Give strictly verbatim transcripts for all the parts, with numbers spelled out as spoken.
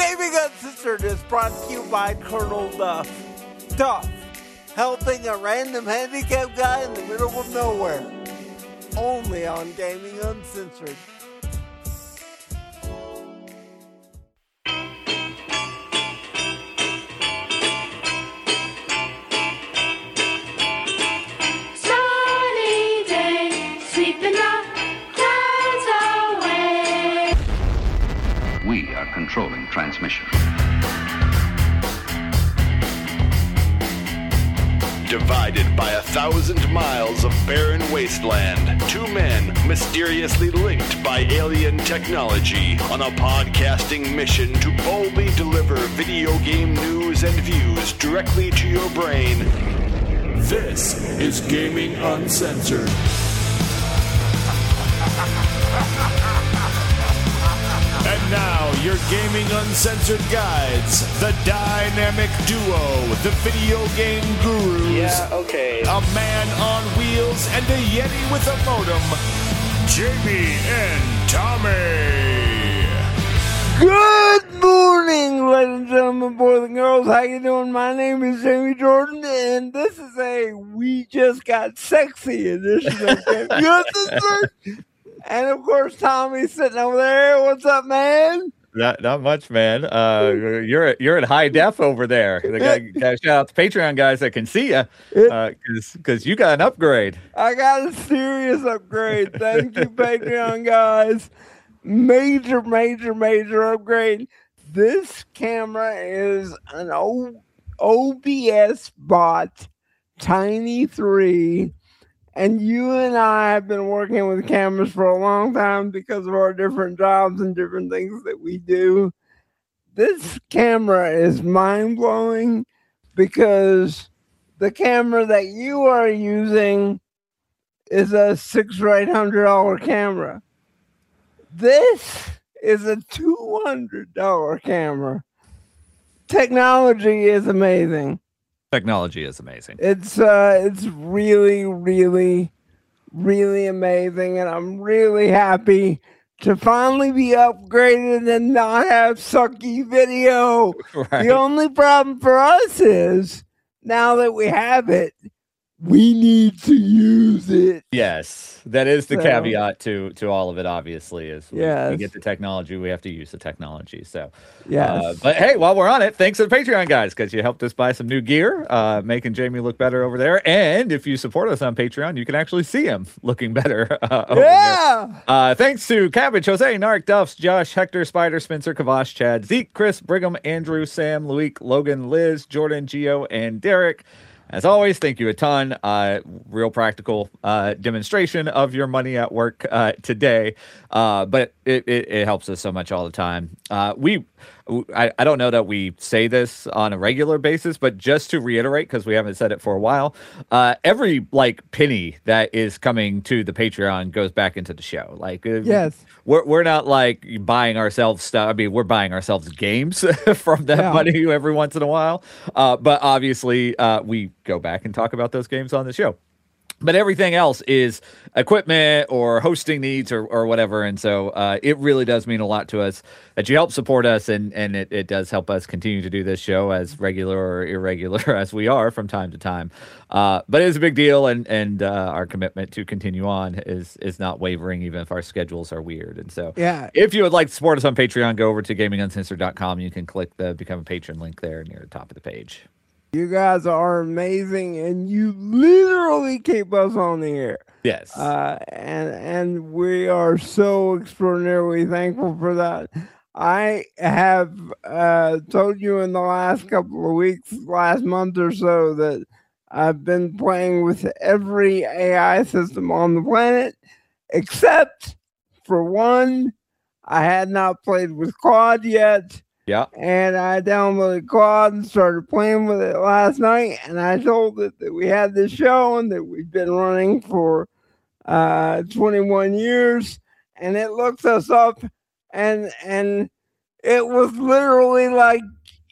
Gaming Uncensored is brought to you by Colonel Duff. Duff, helping a random handicapped guy in the middle of nowhere. Only on Gaming Uncensored. Sunny day, sweeping the clouds away. We are controlling transmission. Divided by a thousand miles of barren wasteland, two men mysteriously linked by alien technology on a podcasting mission to boldly deliver video game news and views directly to your brain. This is Gaming Uncensored. And now, your Gaming Uncensored guides, the dynamic duo, the video game gurus, Yeah, okay. a man on wheels and a Yeti with a modem, Jamie and Tommy. Good morning, ladies and gentlemen, boys and girls. How you doing? My name is Jamie Jordan, and this is a We Just Got Sexy edition of Gaming Uncensored. And of course, Tommy's sitting over there. What's up, man? Not, not much, man. Uh, you're you're at high def over there. The guy, guy, shout out to Patreon guys that can see you, because because you got an upgrade. I got a serious upgrade. Thank you, Patreon guys. Major, major, major upgrade. This camera is an o- O B S bot, Tiny three. And you and I have been working with cameras for a long time because of our different jobs and different things that we do. This camera is mind-blowing because the camera that you are using is a six or eight hundred dollar camera. This is a two hundred dollar camera. Technology is amazing. Technology is amazing. It's uh, it's really, really, really amazing, and I'm really happy to finally be upgraded and not have sucky video. Right. The only problem for us is now that we have it, we need to use it. Yes, that is the So- caveat to to all of it. Obviously, is we, Yes. we get the technology, we have to use the technology. So, Yes. uh, but hey, while we're on it, thanks to the Patreon guys, because you helped us buy some new gear, uh, making Jamie look better over there. And if you support us on Patreon, you can actually see him looking better. Uh, over there. yeah. Uh, thanks to Cabbage, Jose, Narc, Duffs, Josh, Hector, Spider, Spencer, Kavash, Chad, Zeke, Chris, Brigham, Andrew, Sam, Luik, Logan, Liz, Jordan, Gio, and Derek. As always, thank you a ton. Uh, real practical uh, demonstration of your money at work uh, today, uh, but it, it, it helps us so much all the time. Uh, we, I, I don't know that we say this on a regular basis, but just to reiterate, because we haven't said it for a while, uh, every like penny that is coming to the Patreon goes back into the show. Like, uh, Yes. we're we're not like buying ourselves stuff. I mean, we're buying ourselves games from that Yeah. money every once in a while. Uh, but obviously, uh, we go back and talk about those games on the show. But everything else is equipment or hosting needs or, or whatever. And so uh, it really does mean a lot to us that you help support us. And, and it, it does help us continue to do this show as regular or irregular as we are from time to time. Uh, but it's a big deal. And, and uh, our commitment to continue on is, is not wavering, even if our schedules are weird. And so Yeah. if you would like to support us on Patreon, go over to gaming uncensored dot com. You can click the Become a Patron link there near the top of the page. You guys are amazing, and you literally keep us on the air. Yes. Uh, and and we are so extraordinarily thankful for that. I have uh, told you in the last couple of weeks, last month or so, that I've been playing with every A I system on the planet, except for one. I had not played with Claude yet. Yeah. And I downloaded Claude and started playing with it last night. And I told it that we had this show and that we've been running for uh, twenty-one years. And it looked us up, and and it was literally like,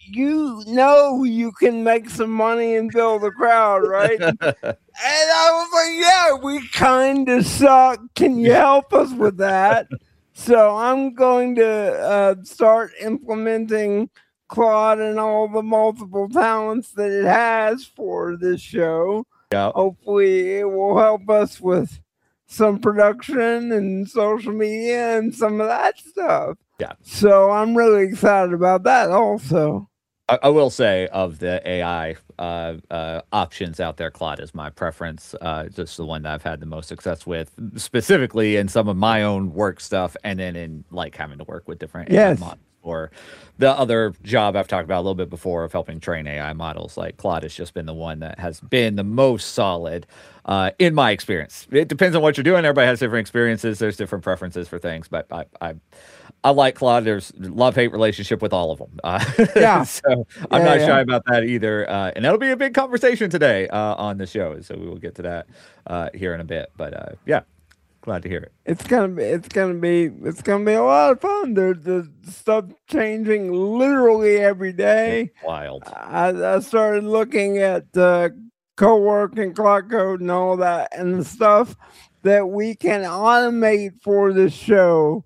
you know, you can make some money and build a crowd, right? And I was like, yeah, we kind of suck. Can you help us with that? So I'm going to uh, start implementing Claude and all the multiple talents that it has for this show. Yeah. Hopefully, it will help us with some production and social media and some of that stuff. Yeah. So I'm really excited about that also. I, I will say, of the A I uh, uh, options out there, Claude is my preference. Uh, just the one that I've had the most success with, specifically in some of my own work stuff, and then in like having to work with different Yes. A I models. Or the other job I've talked about a little bit before of helping train A I models, like Claude has just been the one that has been the most solid uh, in my experience. It depends on what you're doing. Everybody has different experiences. There's different preferences for things, but I, I, I like Claude. There's love-hate relationship with all of them. Uh, Yeah. so I'm Yeah, not yeah. shy about that either. Uh, and that'll be a big conversation today uh, on the show. So we will get to that uh, here in a bit. But uh, yeah, glad to hear it. It's gonna be, it's gonna be, it's gonna be a lot of fun. There's the stuff changing literally every day. Wild. I, I started looking at uh, co-work and clock code and all that, and the stuff that we can automate for the show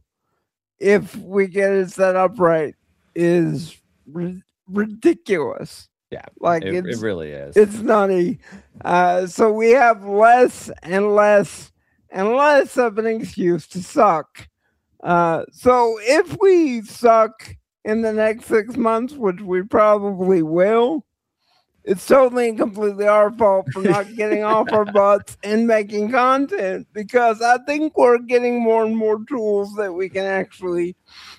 if we get it set up right is ri- ridiculous. Yeah, Like it, it's it really is. it's nutty. Uh, so we have less and less and less of an excuse to suck. Uh, so if we suck in the next six months, which we probably will, it's totally and completely our fault for not getting off our butts and making content, because I think we're getting more and more tools that we can actually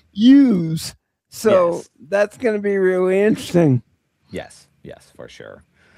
use. So Yes. that's going to be really interesting. Yes, yes, for sure.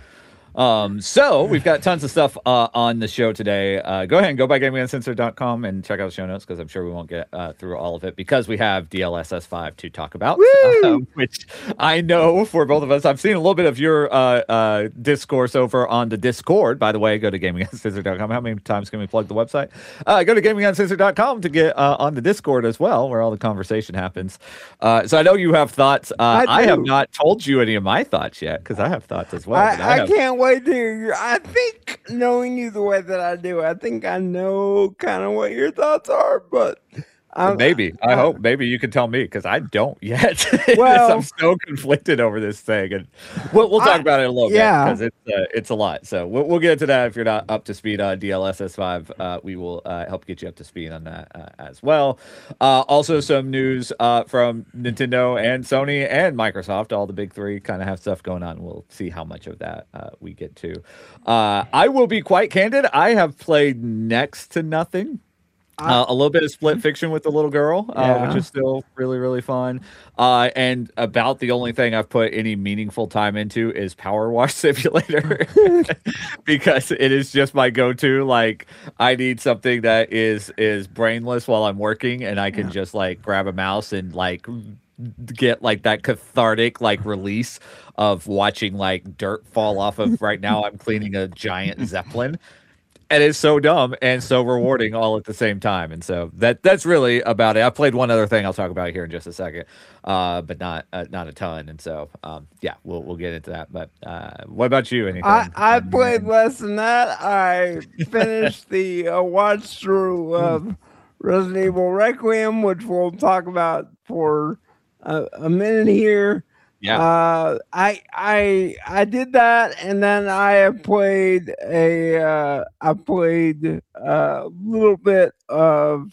Um, so we've got tons of stuff uh, on the show today. Uh, go ahead and go by gaming uncensored dot com and check out the show notes, because I'm sure we won't get uh, through all of it, because we have D L S S five to talk about, um, which I know for both of us. I've seen a little bit of your uh, uh, discourse over on the Discord. By the way, go to gaming uncensored dot com. How many times can we plug the website? Uh, go to gaming uncensored dot com to get uh, on the Discord as well, where all the conversation happens. Uh, so I know you have thoughts. Uh, I I, have do. not told you any of my thoughts yet, because I have thoughts as well. but I, I have- can't wait to hear your, I think, knowing you the way that I do, I think I know kind of what your thoughts are, but I'm, Maybe. I I- hope. Maybe you can tell me, because I don't yet. Well- I'm so conflicted over this thing, and we'll, we'll talk I- about it a little yeah. bit, because it's uh, it's a lot. So we'll, we'll get into that. If you're not up to speed on D L S S five, uh, we will uh, help get you up to speed on that uh, as well. Uh, also, some news uh, from Nintendo and Sony and Microsoft. All the big three kind of have stuff going on. We'll see how much of that uh, we get to. Uh, I will be quite candid. I have played next to nothing. Uh, a little bit of split fiction with the little girl, uh, Yeah. which is still really, really fun. Uh, and about the only thing I've put any meaningful time into is Power Wash Simulator, because it is just my go-to. Like, I need something that is is brainless while I'm working, and I can just like grab a mouse and like get like that cathartic like release of watching like dirt fall off of. Right now, I'm cleaning a giant Zeppelin. And it's so dumb and so rewarding all at the same time. And so that that's really about it. I played one other thing I'll talk about here in just a second, uh, but not uh, not a ton. And so, um, yeah, we'll we'll get into that. But uh, what about you? Anything? I, I on- played less than that. I finished the uh, watch through of Resident Evil Requiem, which we'll talk about for a, a minute here. Yeah. Uh, I I I did that, and then I have played a uh, I played a little bit of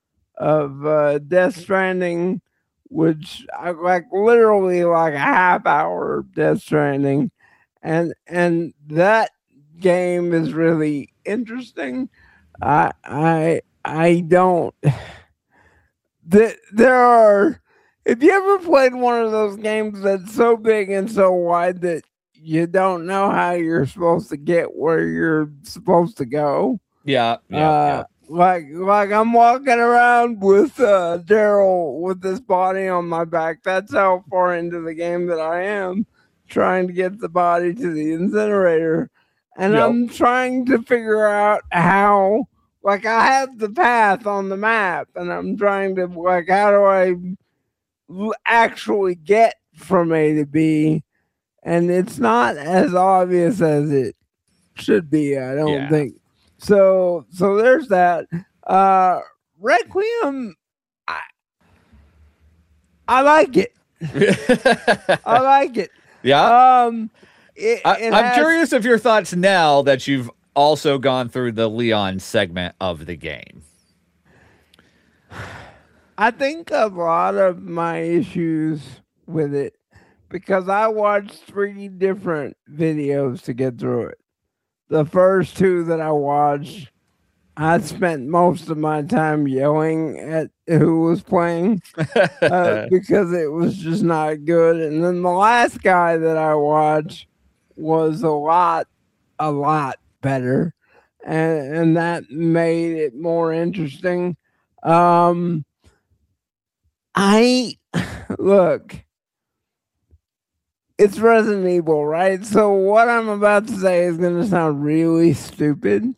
of uh, Death Stranding, which I like literally like a half hour of Death Stranding, and and that game is really interesting. I I I don't. There there are. If you ever played one of those games that's so big and so wide that you don't know how you're supposed to get where you're supposed to go, yeah. Yeah. uh, like like I'm walking around with uh, Daryl with this body on my back. That's how far into the game that I am, trying to get the body to the incinerator, and Yep. I'm trying to figure out how. Like I have the path on the map, and I'm trying to like how do I l- actually get from A to B, and it's not as obvious as it should be. I don't Yeah. think so. So there's that. Uh, Requiem. I, I like it. I like it. Yeah. Um, it, I, it I'm has- curious of your thoughts now that you've also gone through the Leon segment of the game. I think a lot of my issues with it, because I watched three different videos to get through it. The first two that I watched, I spent most of my time yelling at who was playing uh, because it was just not good. And then the last guy that I watched was a lot, a lot better. And, and that made it more interesting. Um, I look, it's Resident Evil, right? So what I'm about to say is going to sound really stupid,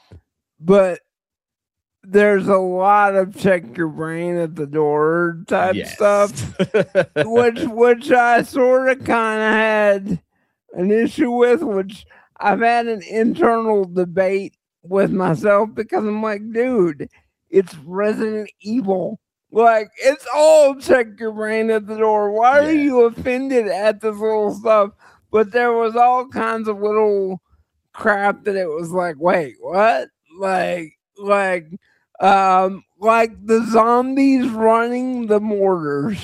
but there's a lot of check your brain at the door type Yes. stuff, which which I sort of kind of had an issue with, which I've had an internal debate with myself because I'm like, dude, it's Resident Evil. Like, it's all check your brain at the door. Why are Yeah. you offended at this little stuff? But there was all kinds of little crap that it was like, wait, what? Like, like, um, like the zombies running the mortars.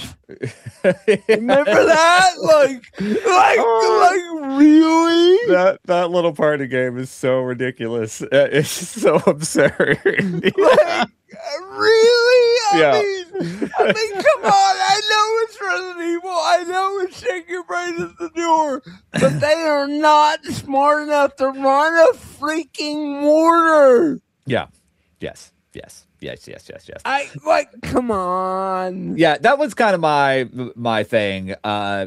Remember that? Like, like, like, really? That that little part of the game is so ridiculous. Uh, It's so absurd. Like, really? I Yeah. mean, I mean, come on. I know it's Resident Evil. I know it's Shake Your Brain at the door. But they are not smart enough to run a freaking mortar. Yeah. Yes. Yes. Yes. Yes. Yes. Yes. I, like, come on. Yeah, that was kind of my my thing. Uh,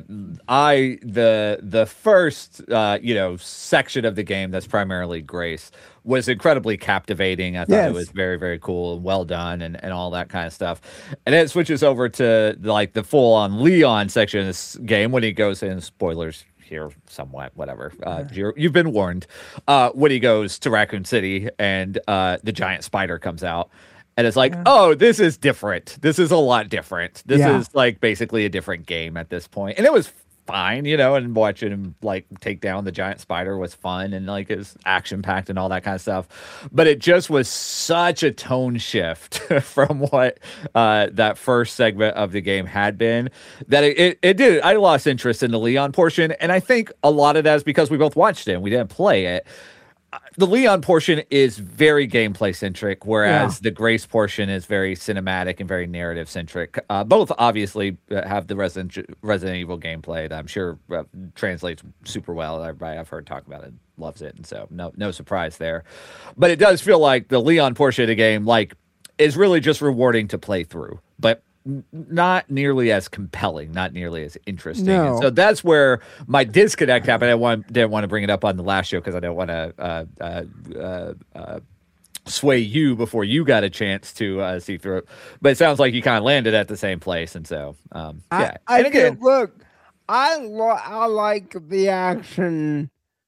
I the the first uh, you know section of the game that's primarily Grace was incredibly captivating. I thought Yes. it was very very cool and well done and, and all that kind of stuff. And then it switches over to like the full on Leon section of this game when he goes in. Spoilers here somewhat, whatever. Uh, you're, you've been warned. Uh, when he goes to Raccoon City and uh, the giant spider comes out. And it's like, oh, this is different. This is a lot different. This Yeah. is like basically a different game at this point. And it was fine, you know, and watching him like take down the giant spider was fun and like it was action packed and all that kind of stuff. But it just was such a tone shift from what uh, that first segment of the game had been that it, it, it did. I lost interest in the Leon portion. And I think a lot of that is because we both watched it and we didn't play it. The Leon portion is very gameplay centric, whereas Yeah. the Grace portion is very cinematic and very narrative centric. Uh, both obviously uh, have the Resident Resident Evil gameplay that I'm sure uh, translates super well. Everybody I've heard talk about it loves it, and so no no surprise there. But it does feel like the Leon portion of the game like is really just rewarding to play through, but n- not nearly as compelling, not nearly as interesting. And No. so that's where my disconnect happened. I want, didn't want to bring it up on the last show because I didn't want to uh, uh, uh, uh, sway you before you got a chance to uh, see through it. But it sounds like you kind of landed at the same place, and so um, yeah. I, I and again, feel- look, I lo- I like the action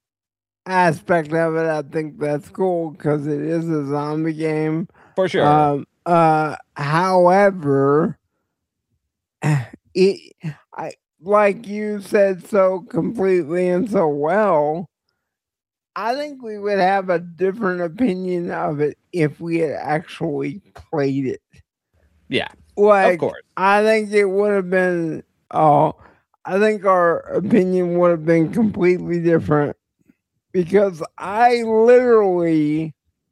aspect of it. I think that's cool because it is a zombie game. for sure. Um, uh, however, it, I like you said so completely and so well. I think we would have a different opinion of it if we had actually played it. yeah, Like, of course. I think it would have been. Oh, I think our opinion would have been completely different because I literally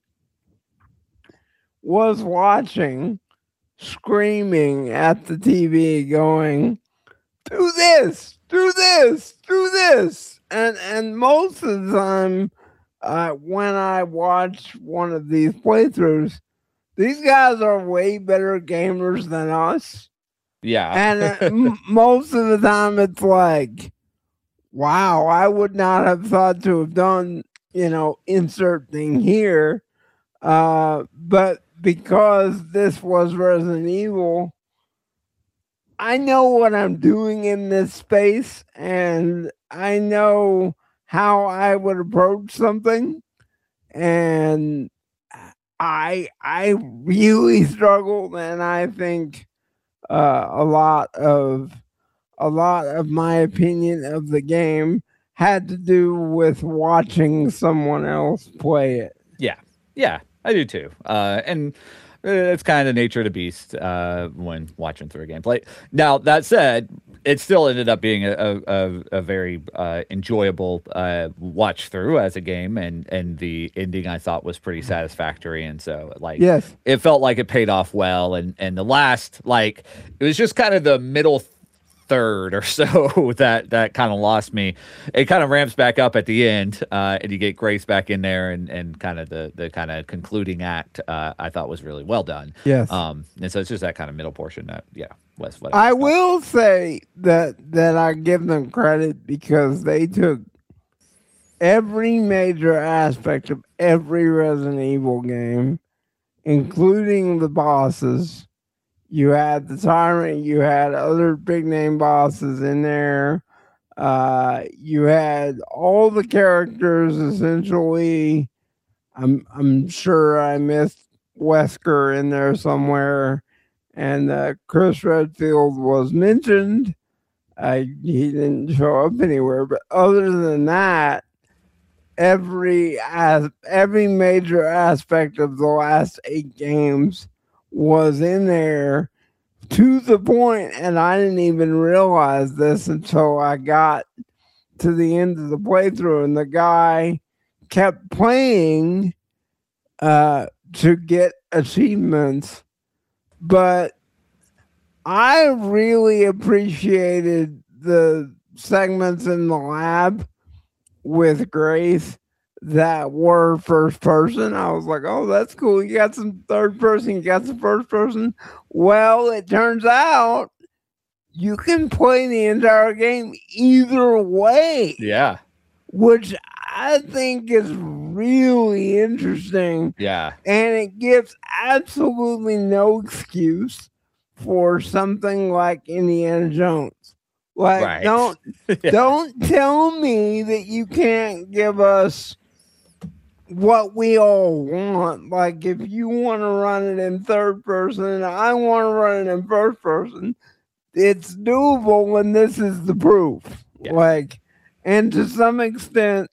was watching, screaming at the T V, going, "Do this! Do this! Do this!" And and most of the time, uh, when I watch one of these playthroughs, these guys are way better gamers than us. Yeah, And uh, m- most of the time, it's like, wow, I would not have thought to have done, you know, insert thing here. Uh, but because this was Resident Evil, I know what I'm doing in this space and I know how I would approach something. And I I really struggled, and I think uh, a lot of a lot of my opinion of the game had to do with watching someone else play it. Yeah, yeah, I do too. Uh, and it's kind of the nature of the beast uh, when watching through a gameplay. Now, that said, it still ended up being a, a, a very uh, enjoyable uh, watch through as a game, and, and the ending I thought was pretty satisfactory. And so, like, Yes. it felt like it paid off well. And, and the last, like, it was just kind of the middle third or so that that kind of lost me. It kind of ramps back up at the end, uh, and you get Grace back in there, and and kind of the the kind of concluding act uh, I thought was really well done. Yes. Um, and so it's just that kind of middle portion that yeah was what I will say that that I give them credit because they took every major aspect of every Resident Evil game, including the bosses. You had the Tyrant, you had other big name bosses in there. Uh, you had all the characters essentially. I'm I'm sure I missed Wesker in there somewhere. And uh, Chris Redfield was mentioned. Uh, he didn't show up anywhere, but other than that, every as every major aspect of the last eight games was in there to the point, and I didn't even realize this until I got to the end of the playthrough, and the guy kept playing uh, to get achievements. But I really appreciated the segments in the lab with Grace that were first person. I was like, oh, that's cool. You got some third person, you got some first person. Well, it turns out you can play the entire game either way. Yeah. Which I think is really interesting. Yeah. And it gives absolutely no excuse for something like Indiana Jones. Like, Right. don't Yeah. don't tell me that you can't give us what we all want. Like, if you want to run it in third person and I want to run it in first person, it's doable, and this is the proof. Yeah. Like, and to some extent,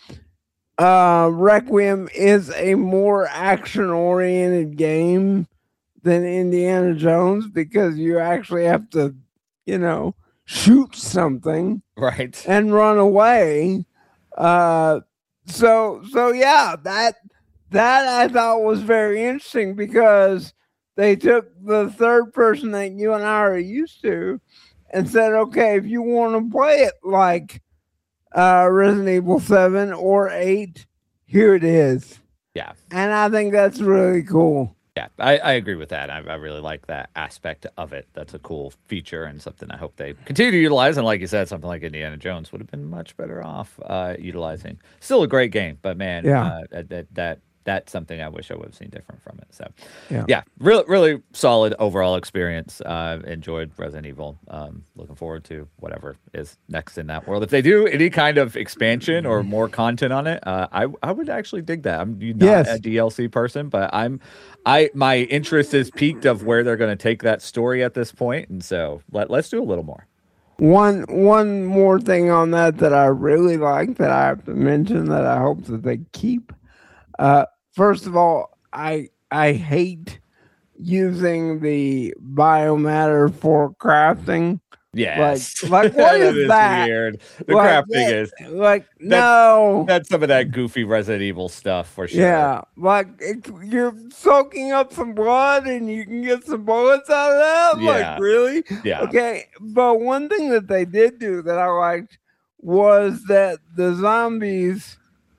uh, Requiem is a more action-oriented game than Indiana Jones because you actually have to, you know, shoot something Right. and run away. Uh, so so yeah, that that I thought was very interesting because they took the third person that you and I are used to and said, okay, if you want to play it like uh, Resident Evil seven or eight, here it is. Yeah. And I think that's really cool. Yeah, I, I agree with that. I, I really like that aspect of it. That's a cool feature and something I hope they continue to utilize. And like you said, something like Indiana Jones would have been much better off uh, utilizing. Still a great game, but man, Yeah. uh, that, that that that's something I wish I would have seen different from it. So Yeah. yeah, really really solid overall experience. Uh, enjoyed Resident Evil. Um, looking forward to whatever is next in that world. If they do any kind of expansion or more content on it, uh, I I would actually dig that. I'm not Yes. a D L C person, but I'm. I my interest is peaked of where they're going to take that story at this point, and so let let's do a little more. One one more thing on that that I really like that I have to mention that I hope that they keep. Uh, first of all, I I hate using the biomatter for crafting. Yes, Like- like, what That is that? weird. The Like, crafting yeah, is like no. that's some of that goofy Resident Evil stuff for sure. Yeah, like it, you're soaking up some blood and you can get some bullets out of that. I'm Yeah. Like, really? Yeah. Okay, but one thing that they did do that I liked was that the zombies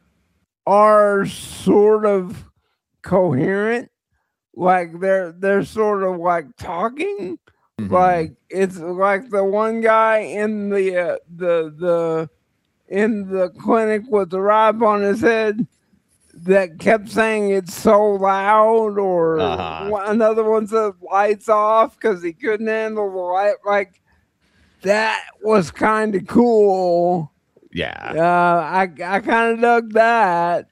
are sort of coherent. Like they're they're sort of like talking. Mhm. Like it's like the one guy in the uh, the the in the clinic with the rod on his head that kept saying it's so loud, or Uh-huh. one- another one said lights off because he couldn't handle the light. Like that was kind of cool. yeah. Uh, I I kind of dug that.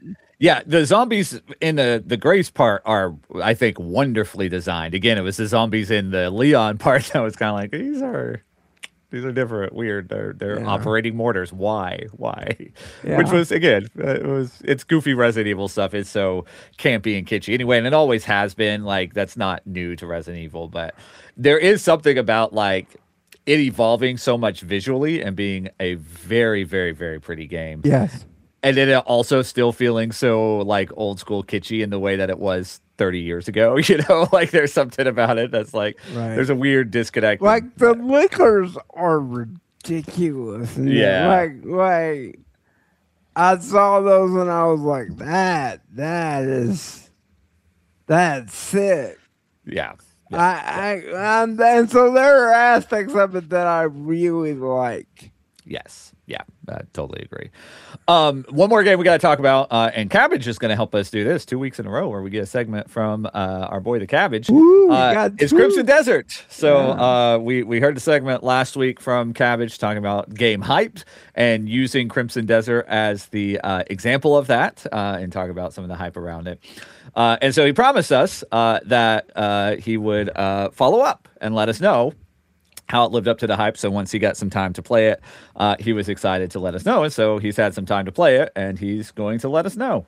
Yeah, the zombies in the, the Grace part are, I think, wonderfully designed. Again, it was the zombies in the Leon part that was kind of like, these are these are different, weird. They're they're Yeah. operating mortars. Why? Why? Yeah. Which was, again, uh, it was it's goofy Resident Evil stuff. It's so campy and kitschy anyway, and it always has been. Like, that's not new to Resident Evil, but there is something about, like, it evolving so much visually and being a very, very, very pretty game. Yes. And then it also still feeling so, like, old school kitschy in the way that it was thirty years ago. You know, like, there's something about it that's like, Right. there's a weird disconnect. Like, the liquors are ridiculous. And Yeah. Like, like, I saw those and I was like, that, that is, that's sick. yeah. I, I, and, and so there are aspects of it that I really like. Yes. Yeah, I totally agree. Um, one more game we got to talk about, uh, and Cabbage is going to help us do this two weeks in a row where we get a segment from uh, our boy, the Cabbage. Ooh, we uh, got it's two. Crimson Desert. So Yeah. uh, we, we heard the segment last week from Cabbage talking about game hyped and using Crimson Desert as the uh, example of that uh, and talk about some of the hype around it. Uh, and so he promised us uh, that uh, he would uh, follow up and let us know how it lived up to the hype. So once he got some time to play it, uh, he was excited to let us know. And so he's had some time to play it, and he's going to let us know.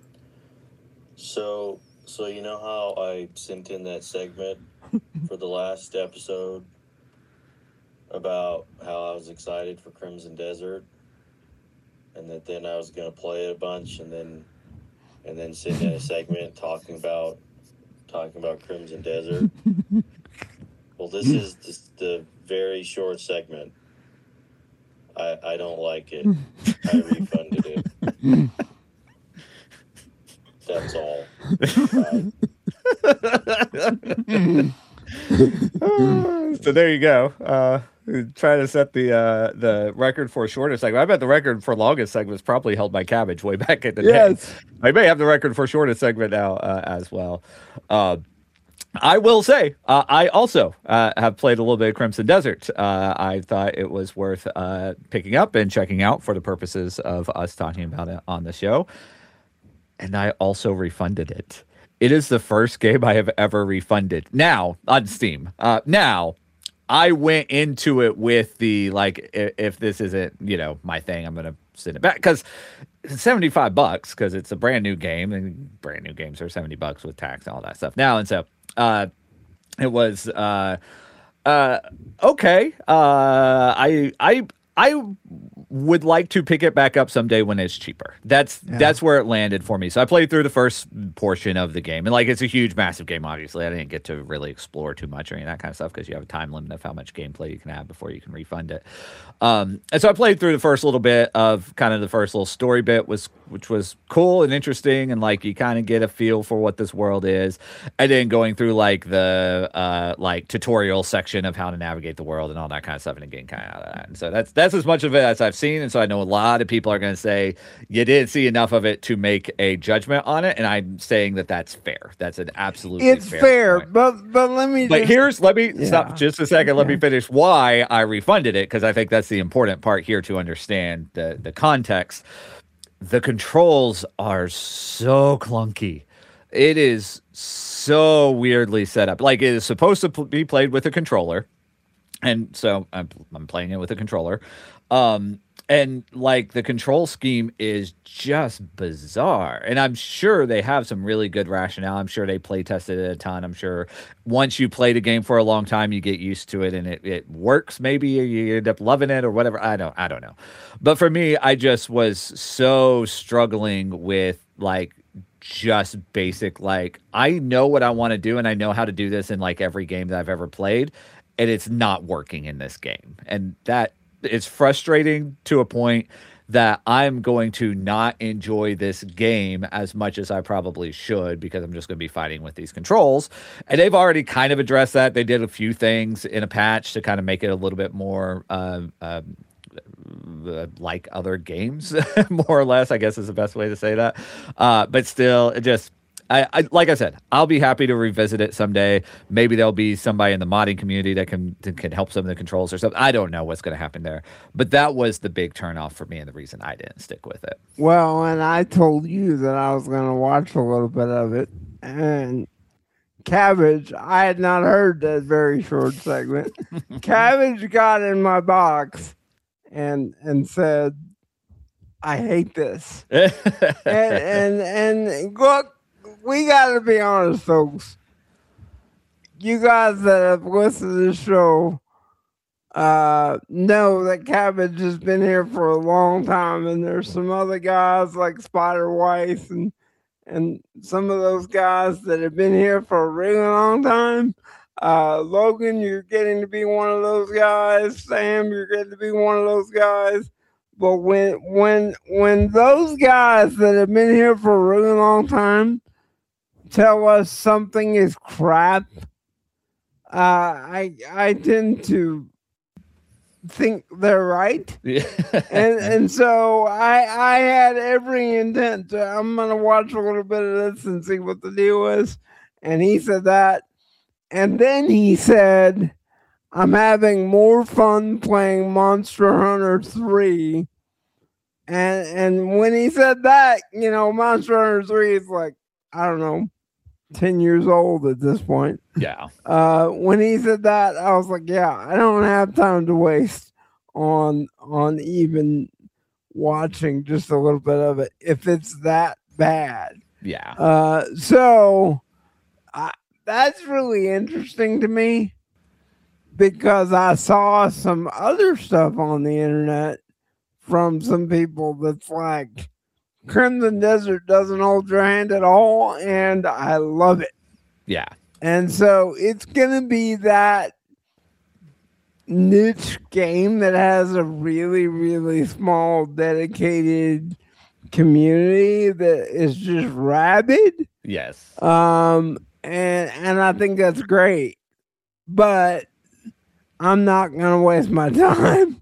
So, so you know how I sent in that segment for the last episode about how I was excited for Crimson Desert, and that then I was going to play it a bunch, and then and then send in a segment talking about talking about Crimson Desert. Well, this is just the very short segment. I I don't like it. I refunded it. That's all. Bye. So there you go. Uh, trying to set the uh, the record for shortest segment. I bet the record for longest segment was probably held by Cabbage way back in the Yes. day. I may have the record for shortest segment now uh, as well. Uh, I will say, uh, I also uh, have played a little bit of Crimson Desert. Uh, I thought it was worth uh, picking up and checking out for the purposes of us talking about it on the show. And I also refunded it. It is the first game I have ever refunded. Now, on Steam. Uh, now, I went into it with the, like, if, if this isn't, you know, my thing, I'm going to send it back. Because it's seventy-five bucks, because it's a brand new game, and brand new games are seventy bucks with tax and all that stuff now. And so, uh, it was, uh, uh, okay. Uh, I, I, I would like to pick it back up someday when it's cheaper. That's Yeah. that's where it landed for me. So I played through the first portion of the game, and like it's a huge, massive game. Obviously, I didn't get to really explore too much or any of that kind of stuff because you have a time limit of how much gameplay you can have before you can refund it. Um, and so I played through the first little bit of kind of the first little story bit, was which was cool and interesting, and like you kind of get a feel for what this world is, and then going through like the uh, like tutorial section of how to navigate the world and all that kind of stuff, and getting kind of out of that. And so that's that's as much of it as I've seen, and so I know a lot of people are going to say you didn't see enough of it to make a judgment on it, and I'm saying that that's fair. That's an absolutely It's fair, fair, point. but but let me But just, here's let me Yeah. stop just a second. Let me Okay. finish why I refunded it, because I think that's the important part here to understand the the context. The controls are so clunky. It is so weirdly set up. Like, it is supposed to pl- be played with a controller, and so I'm I'm playing it with a controller. Um, and like the control scheme is just bizarre. And I'm sure they have some really good rationale. I'm sure they play tested it a ton. I'm sure once you play the game for a long time, you get used to it and it, it works. Maybe you end up loving it or whatever. I don't, I don't know. But for me, I just was so struggling with like just basic, like I know what I want to do and I know how to do this in like every game that I've ever played. And it's not working in this game. And that is frustrating to a point that I'm going to not enjoy this game as much as I probably should, because I'm just going to be fighting with these controls. And they've already kind of addressed that. They did a few things in a patch to kind of make it a little bit more uh, uh, like other games, more or less, I guess is the best way to say that. Uh, but still, it just, I, I like I said, I'll be happy to revisit it someday. Maybe there'll be somebody in the modding community that can that can help some of the controls or something. I don't know what's going to happen there, but that was the big turnoff for me and the reason I didn't stick with it. Well, and I told you that I was going to watch a little bit of it, and Cabbage, I had not heard that very short segment. Cabbage got in my box and and said, I hate this. and, and and look, we got to be honest, folks. You guys that have listened to the show uh, know that Cabbage has been here for a long time, and there's some other guys like Spider Weiss and and some of those guys that have been here for a really long time. Uh, Logan, you're getting to be one of those guys. Sam, you're getting to be one of those guys. But when when when those guys that have been here for a really long time tell us something is crap, uh, I I tend to think they're right. Yeah. and and so I I had every intent to, I'm gonna watch a little bit of this and see what the deal is. And he said that. And then he said, I'm having more fun playing Monster Hunter three. And and when he said that, you know, Monster Hunter three is like, I don't know, ten years old at this point. Yeah. Uh, when he said that, I was like, yeah, I don't have time to waste on on even watching just a little bit of it if it's that bad. Yeah. Uh, so I, that's really interesting to me because I saw some other stuff on the internet from some people that's like, Crimson Desert doesn't hold your hand at all, and I love it. Yeah. And so it's going to be that niche game that has a really, really small, dedicated community that is just rabid. Yes. Um, and, and I think that's great. But I'm not going to waste my time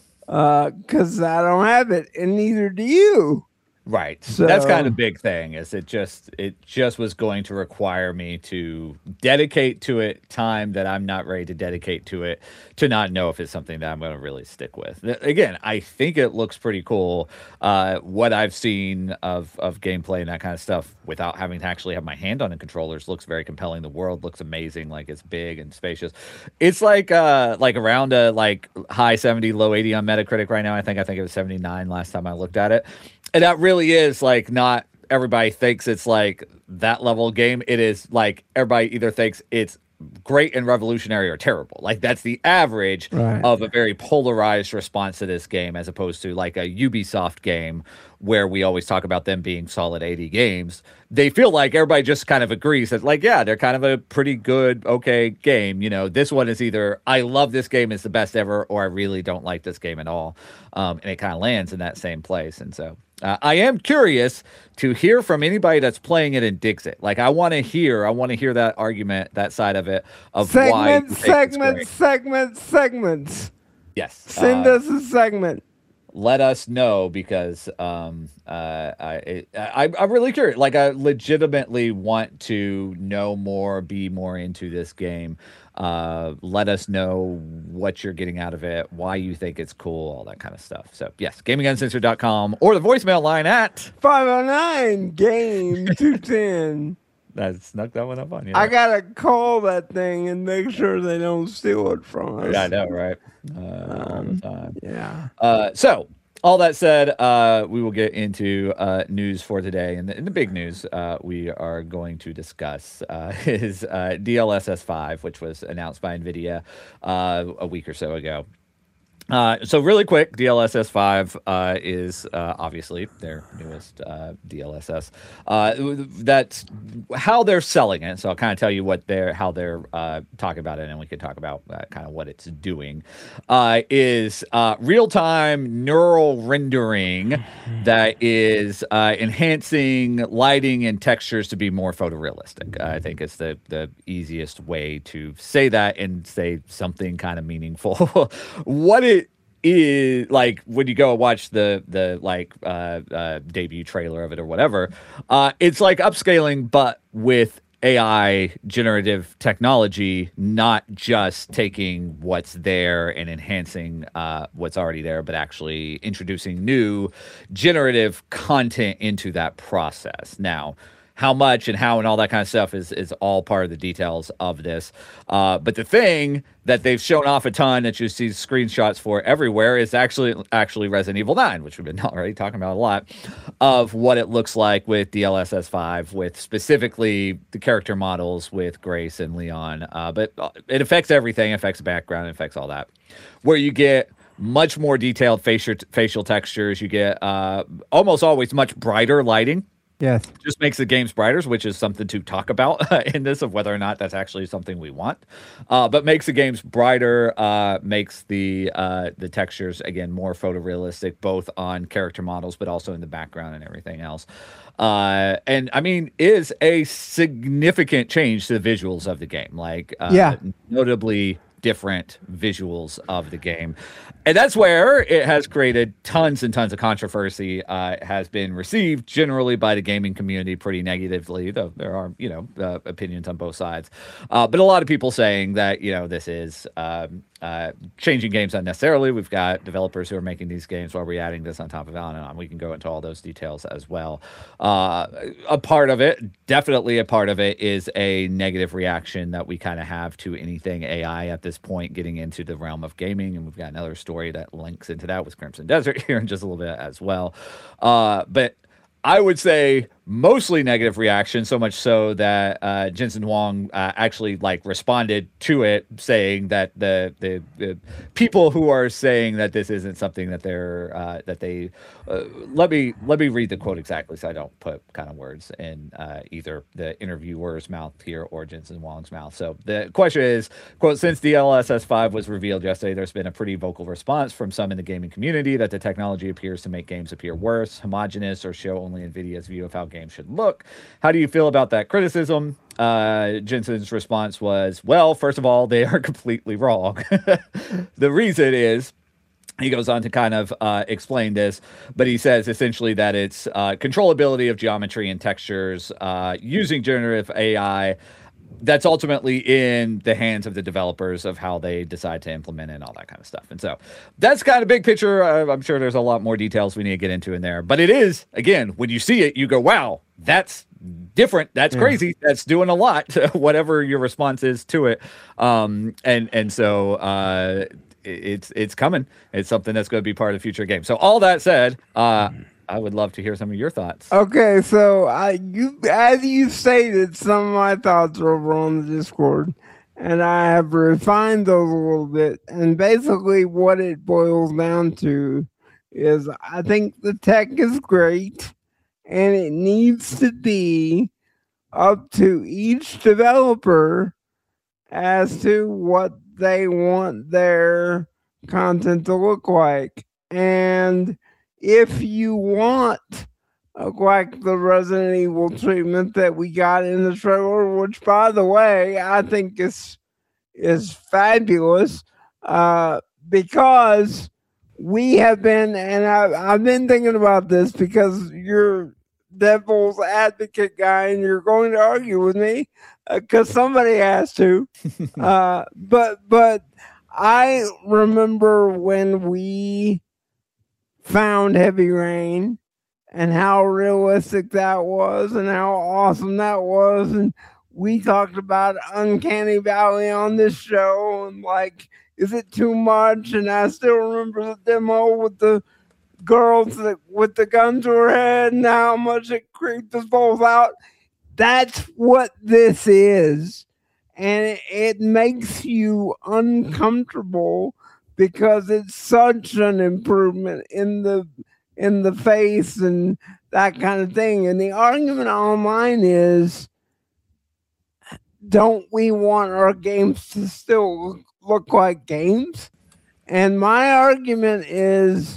because uh, I don't have it, and neither do you. Right. So that's kind of the big thing is it just it just was going to require me to dedicate to it time that I'm not ready to dedicate to it to not know if it's something that I'm going to really stick with. Again, I think it looks pretty cool. Uh, what I've seen of of gameplay and that kind of stuff without having to actually have my hand on the controllers looks very compelling. The world looks amazing, like it's big and spacious. It's like uh like around a like high seventy, low eighty on Metacritic right now. I think I think it was seventy-nine last time I looked at it. And that really is like not everybody thinks it's like that level of game. It is like everybody either thinks it's great and revolutionary or terrible. Like that's the average right. of a very polarized response to this game as opposed to like a Ubisoft game where we always talk about them being solid eighty games. They feel like everybody just kind of agrees that like, yeah, they're kind of a pretty good, okay game. You know, this one is either I love this game, it's the best ever, or I really don't like this game at all. Um, and it kind of lands in that same place. And so Uh, I am curious to hear from anybody that's playing it and digs it. Like, I want to hear, I want to hear that argument, that side of it, of segments, why. Segments, segments, segments. Yes. Send uh, us a segment. Let us know because um, uh, I, it, I, I'm really curious. Like, I legitimately want to know more, be more into this game. Uh, let us know what you're getting out of it, why you think it's cool, all that kind of stuff. So, yes, gaming uncensored dot com or the voicemail line at five oh nine game two ten. I snuck that one up on you. I gotta call that thing and make sure they don't steal it from us. Yeah, I know, right? Uh, Um, all the time. Yeah. Uh, so, all that said, uh, we will get into uh, news for today. And the, and the big news uh, we are going to discuss uh, is uh, D L S S five, which was announced by NVIDIA uh, a week or so ago. Uh, so really quick, D L S S five uh, is uh, obviously their newest uh, D L S S. Uh, that's how they're selling it. So I'll kind of tell you what they're how they're uh, talking about it, and we can talk about uh, kind of what it's doing. Uh, is uh, real-time neural rendering that is uh, enhancing lighting and textures to be more photorealistic. I think it's the the easiest way to say that and say something kind of meaningful. What it is like when you go watch the the like uh, uh, debut trailer of it or whatever, uh, it's like upscaling, but with A I generative technology, not just taking what's there and enhancing uh, what's already there, but actually introducing new generative content into that process. Now, how much and how and all that kind of stuff is is all part of the details of this. Uh, but the thing that they've shown off a ton that you see screenshots for everywhere is actually actually Resident Evil nine, which we've been already talking about a lot, of what it looks like with D L S S five, with specifically the character models with Grace and Leon. Uh, but it affects everything, it affects the background, it affects all that. Where you get much more detailed facial facial textures, you get uh, almost always much brighter lighting. Yes. Just makes the games brighter, which is something to talk about in this, of whether or not that's actually something we want. Uh, but makes the games brighter, uh, makes the uh, the textures, again, more photorealistic, both on character models, but also in the background and everything else. Uh, and, I mean, is a significant change to the visuals of the game. Like, uh, yeah. notably different visuals of the game. And that's where it has created tons and tons of controversy. Uh, it has been received generally by the gaming community pretty negatively, though there are, you know, uh, opinions on both sides. Uh, but a lot of people saying that, you know, this is um, uh, changing games unnecessarily. We've got developers who are making these games while we're adding this on top of it, on and on. We can go into all those details as well. Uh, a part of it, definitely a part of it, is a negative reaction that we kind of have to anything A I at this point getting into the realm of gaming. And we've got another story that links into that with Crimson Desert here in just a little bit as well. Uh, but I would say mostly negative reaction, so much so that uh, Jensen Huang uh, actually like responded to it, saying that the, the the people who are saying that this isn't something that they're uh, that they uh, let me let me read the quote exactly, so I don't put kind of words in uh, either the interviewer's mouth here or Jensen Huang's mouth. So the question is, quote, since D L S S five was revealed yesterday, there's been a pretty vocal response from some in the gaming community that the technology appears to make games appear worse, homogenous, or show only NVIDIA's view of how games should look. How do you feel about that criticism? Uh, Jensen's response was, well, first of all, they are completely wrong. The reason is, he goes on to kind of uh, explain this, but he says essentially that it's uh, controllability of geometry and textures uh, using generative A I that's ultimately in the hands of the developers of how they decide to implement it and all that kind of stuff. And so that's kind of big picture. Uh, I'm sure there's a lot more details we need to get into in there. But it is, again, when you see it, you go, wow, that's different. That's yeah. crazy. That's doing a lot, whatever your response is to it. Um, and, and so uh, it's it's coming. It's something that's going to be part of the future game. So all that said, uh, I would love to hear some of your thoughts. Okay, so I you as you stated, some of my thoughts are over on the Discord, and I have refined those a little bit. And basically, what it boils down to is, I think the tech is great, and it needs to be up to each developer as to what they want their content to look like. And if you want uh, like the Resident Evil treatment that we got in the trailer, which, by the way, I think is is fabulous, uh, because we have been, and I, I've been thinking about this because you're devil's advocate guy and you're going to argue with me because uh, somebody has to. uh, but but I remember when we found Heavy Rain and how realistic that was and how awesome that was, and we talked about Uncanny Valley on this show and like, is it too much? And I still remember the demo with the girls that, with the gun to her head and how much it creeped us both out. That's what this is, and it, it makes you uncomfortable because it's such an improvement in the in the face and that kind of thing. And the argument online is, don't we want our games to still look like games? And my argument is,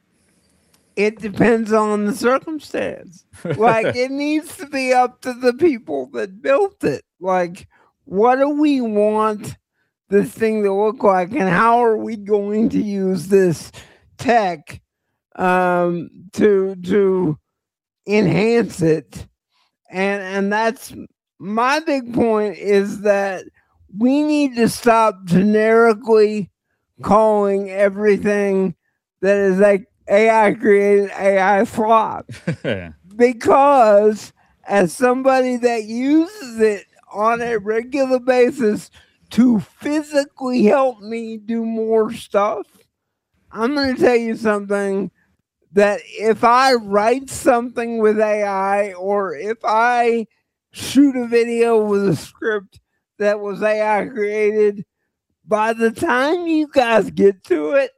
it depends on the circumstance. Like, it needs to be up to the people that built it. Like, what do we want this thing to look like, and how are we going to use this tech um, to to enhance it? And and that's my big point, is that we need to stop generically calling everything that is like A I created A I slop. Because as somebody that uses it on a regular basis to physically help me do more stuff, I'm going to tell you something, that if I write something with A I, or if I shoot a video with a script that was A I created, by the time you guys get to it,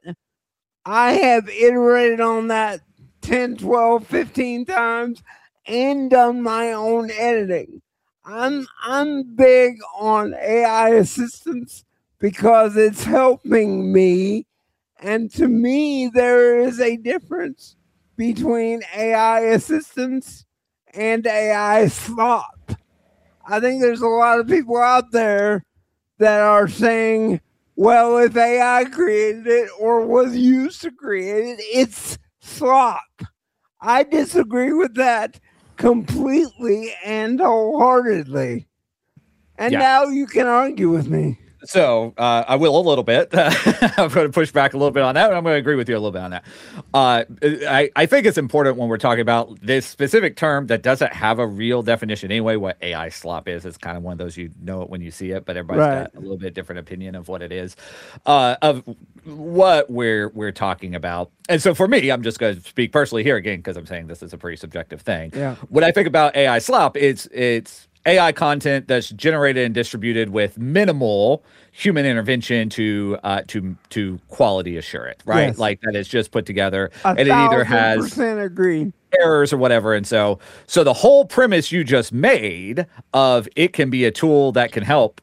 I have iterated on that ten, twelve, fifteen times and done my own editing. I'm I'm big on A I assistance because it's helping me. And to me, there is a difference between A I assistance and A I slop. I think there's a lot of people out there that are saying, well, if A I created it or was used to create it, it's slop. I disagree with that completely and wholeheartedly. And Yeah. now you can argue with me. So uh, I will a little bit. I'm going to push back a little bit on that, and I'm going to agree with you a little bit on that. Uh, I, I think it's important when we're talking about this specific term that doesn't have a real definition anyway, what A I slop is. It's kind of one of those, you know it when you see it, but everybody's Right. got a little bit different opinion of what it is, uh, of what we're we're talking about. And so for me, I'm just going to speak personally here again, because I'm saying this is a pretty subjective thing. Yeah. When I think about A I slop, it's it's A I content that's generated and distributed with minimal human intervention to uh, to to quality assure it, right? Yes. Like that it's just put together, A and it either thousand has percent agree. errors or whatever. And so, so the whole premise you just made of it can be a tool that can help.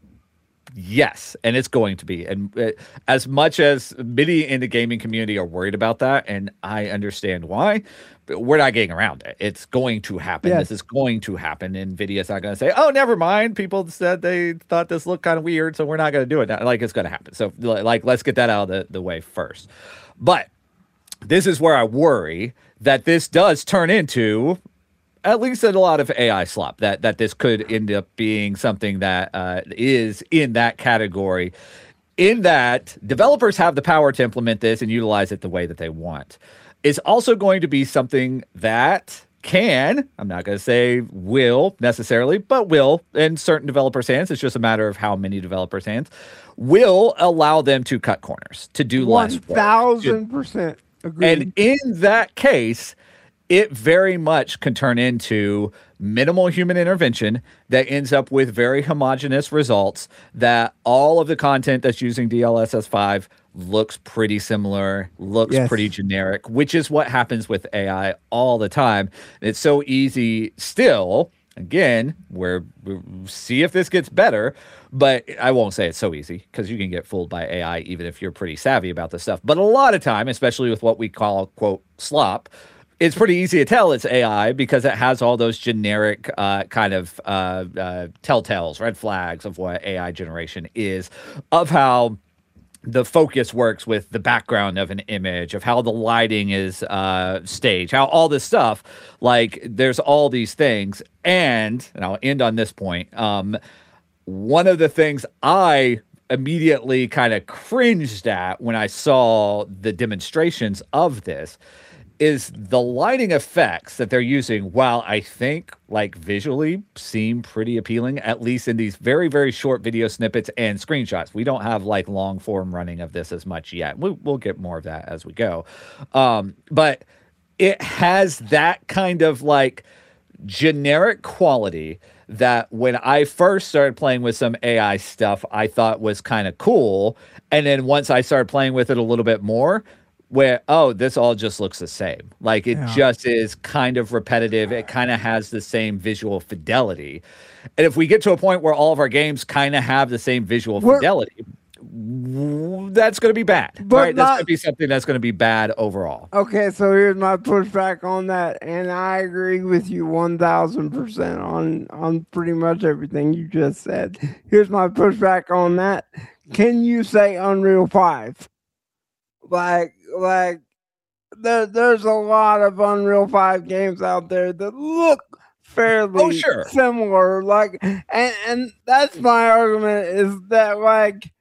Yes, and it's going to be. And uh, as much as many in the gaming community are worried about that, and I understand why, but we're not getting around it. It's going to happen. Yes. This is going to happen. NVIDIA's not going to say, oh, never mind. People said they thought this looked kind of weird, so we're not going to do it now. Like, it's going to happen. So, like, let's get that out of the, the way first. But this is where I worry that this does turn into, at least in a lot of A I slop, that that this could end up being something that uh, is in that category, in that developers have the power to implement this and utilize it the way that they want. It's also going to be something that can, I'm not going to say will necessarily, but will in certain developers' hands, it's just a matter of how many developers' hands, will allow them to cut corners, to do less One work. thousand percent agree. And in that case, it very much can turn into minimal human intervention that ends up with very homogeneous results, that all of the content that's using D L S S five looks pretty similar, looks Yes. pretty generic, which is what happens with A I all the time. It's so easy still. Again, we're, we'll see if this gets better, but I won't say it's so easy, because you can get fooled by A I even if you're pretty savvy about this stuff. But a lot of time, especially with what we call, quote, slop, it's pretty easy to tell it's A I because it has all those generic uh, kind of uh, uh, telltales, red flags of what A I generation is, of how the focus works with the background of an image, of how the lighting is uh, staged, how all this stuff, like there's all these things. And, and I'll end on this point. Um, one of the things I immediately kind of cringed at when I saw the demonstrations of this is the lighting effects that they're using, while I think like visually seem pretty appealing, at least in these very, very short video snippets and screenshots. We don't have like long form running of this as much yet. We'll, we'll get more of that as we go. Um, but it has that kind of like generic quality that when I first started playing with some A I stuff, I thought was kind of cool. And then once I started playing with it a little bit more, where, oh, this all just looks the same. Like it Yeah. just is kind of repetitive. It kind of has the same visual fidelity. And if we get to a point where all of our games kind of have the same visual We're- fidelity, w- that's going to be bad, But right? That's not- going to be something that's going to be bad overall. Okay, so here's my pushback on that, and I agree with you one thousand percent on on pretty much everything you just said. Here's my pushback on that. can you say Unreal five? Like, like there, there's a lot of Unreal five games out there that look fairly Oh, sure. similar. Like, and, and that's my argument is that, like,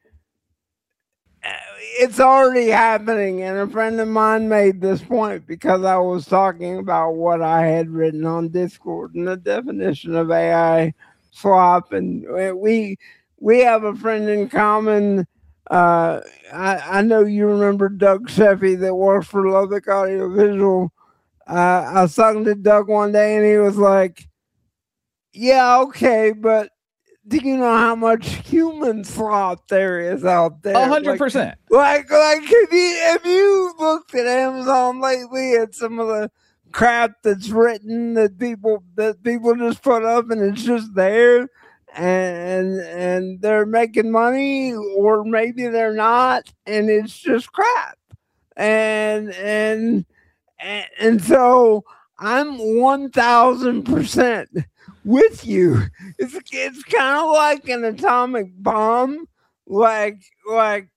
it's already happening. And a friend of mine made this point because I was talking about what I had written on Discord and the definition of A I slop. And we, we have a friend in common. Uh, I, I know you remember Doug Sheffy that works for Lubbock Audiovisual. Uh, I was talking to Doug one day and he was like, yeah, okay, but do you know how much human slop there is out there? A hundred percent. Like, like if you, if you looked at Amazon lately at some of the crap that's written that people that people just put up and it's just there, and and they're making money, or maybe they're not, and it's just crap, and and and, and so I'm one thousand percent with you. It's it's kind of like an atomic bomb, like like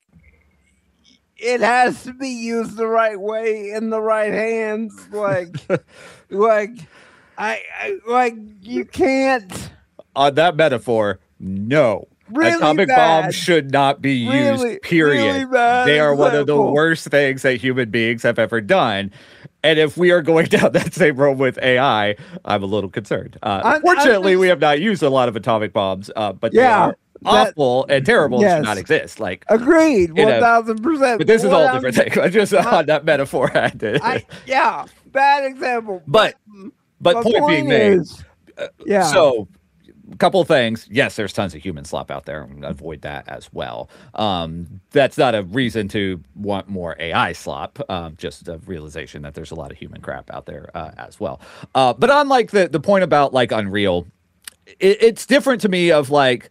it has to be used the right way in the right hands, like like I, I like you can't. On that metaphor, no. Really Atomic bad. bombs should not be used, Really, period. really bad They are one of the example. worst things that human beings have ever done. And if we are going down that same road with A I, I'm a little concerned. Uh, I'm- fortunately, I'm we have not used a lot of atomic bombs, uh, but Yeah, they are that- awful and terrible and yes. should not exist. Like, Agreed, You know, one thousand percent. but this is What all I'm- different thing. I just on that metaphor, I did. I, yeah, bad example. But- but the point being made, is, yeah. So, a couple things. Yes, there's tons of human slop out there. Avoid that as well. Um, that's not a reason to want more A I slop. Um, just a realization that there's a lot of human crap out there uh, as well. Uh, but on like the the point about like Unreal, it, it's different to me of like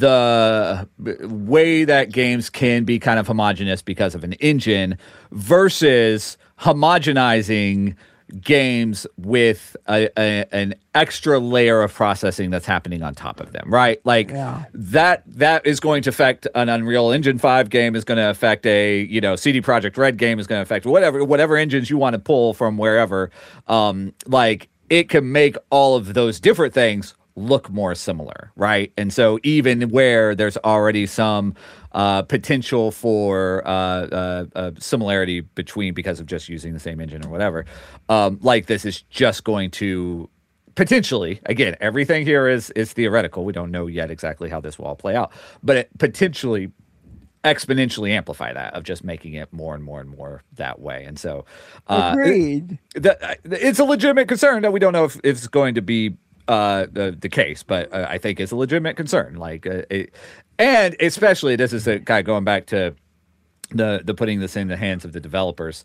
the way that games can be kind of homogenous because of an engine versus homogenizing games with a, a, an extra layer of processing that's happening on top of them, right? Like Yeah. that that is going to affect an Unreal Engine five game, is going to affect a, you know, C D Projekt Red game, is going to affect whatever whatever engines you want to pull from wherever. Um, like it can make all of those different things look more similar, right? And so even where there's already some uh, potential for uh, uh, uh, similarity between because of just using the same engine or whatever, um, like this is just going to potentially, again, everything here is is theoretical. We don't know yet exactly how this will all play out, but it potentially exponentially amplify that of just making it more and more and more that way. And so uh, Agreed. it- that, it's a legitimate concern that we don't know if, if it's going to be uh the, the case, but uh, I think it's a legitimate concern, like uh, it, and especially this is a kind of going back to the the putting this in the hands of the developers.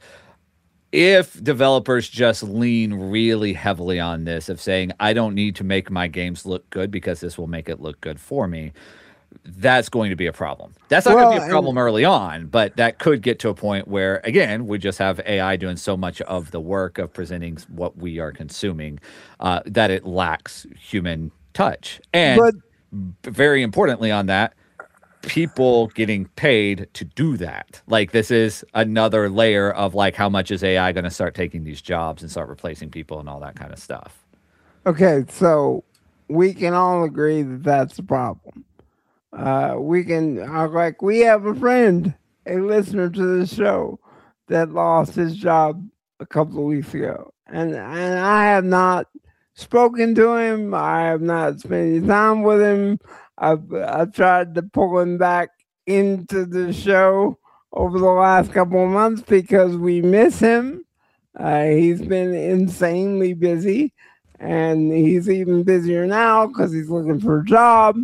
If developers just lean really heavily on this of saying, I don't need to make my games look good because this will make it look good for me, that's going to be a problem. That's not Well, going to be a and- problem early on, but that could get to a point where, again, we just have A I doing so much of the work of presenting what we are consuming uh, that it lacks human touch. And But very importantly on that, people getting paid to do that. Like this is another layer of like, how much is A I going to start taking these jobs and start replacing people and all that kind of stuff? okay, so we can all agree that that's the problem. Uh, we can uh, like we have a friend, a listener to the show, that lost his job a couple of weeks ago, and and I have not spoken to him. I have not spent any time with him. I've I've tried to pull him back into the show over the last couple of months because we miss him. Uh, he's been insanely busy, and he's even busier now because he's looking for a job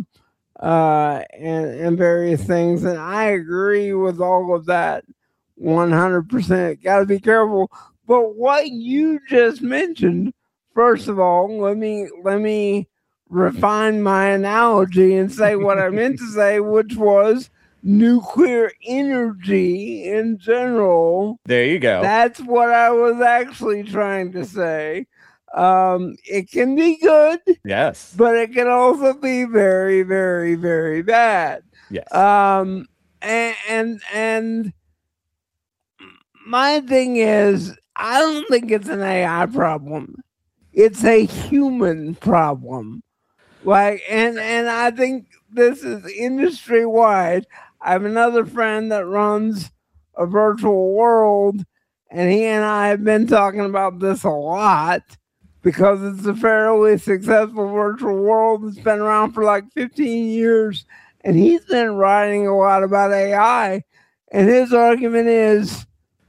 uh, and, and various things. And I agree with all of that one hundred percent. Got to be careful. But what you just mentioned, first of all, let me let me refine my analogy and say what I meant to say, which was nuclear energy in general. There you go. That's what I was actually trying to say. Um, it can be good, yes. but it can also be very, very, very bad. Yes. Um, and, and and my thing is, I don't think it's an A I problem. It's a human problem. Like, and and I think this is industry wide. I have another friend that runs a virtual world, and he and I have been talking about this a lot because it's a fairly successful virtual world that's been around for like fifteen years, and he's been writing a lot about A I, and his argument is,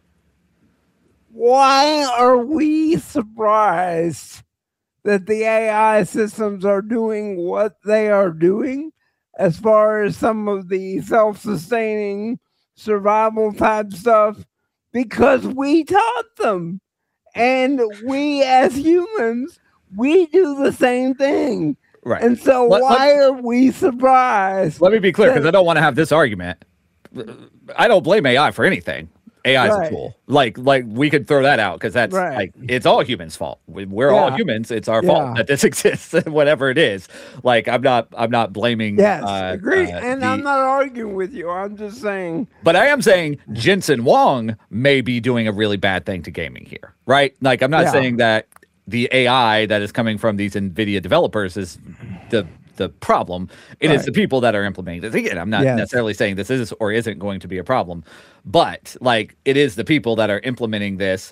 why are we surprised that the A I systems are doing what they are doing as far as some of the self-sustaining survival type stuff? Because we taught them. And we as humans, we do the same thing. Right. And so Let- why let- are we surprised? Let me be clear, because that- I don't want to have this argument. I don't blame A I for anything. A I is Right. a tool. Like, like we could throw that out because that's Right. like it's all humans' fault. We- We're all Yeah. humans. It's our Yeah. fault that this exists, whatever it is. Like, I'm not, I'm not blaming. Yes, uh, agree. uh, and the- I'm not arguing with you. I'm just saying. But I am saying Jensen Huang may be doing a really bad thing to gaming here, right? Like, I'm not Yeah. saying that the A I that is coming from these NVIDIA developers is the the problem. It is Right. the people that are implementing this. Again, I'm not Yes. necessarily saying this is or isn't going to be a problem, but like it is the people that are implementing this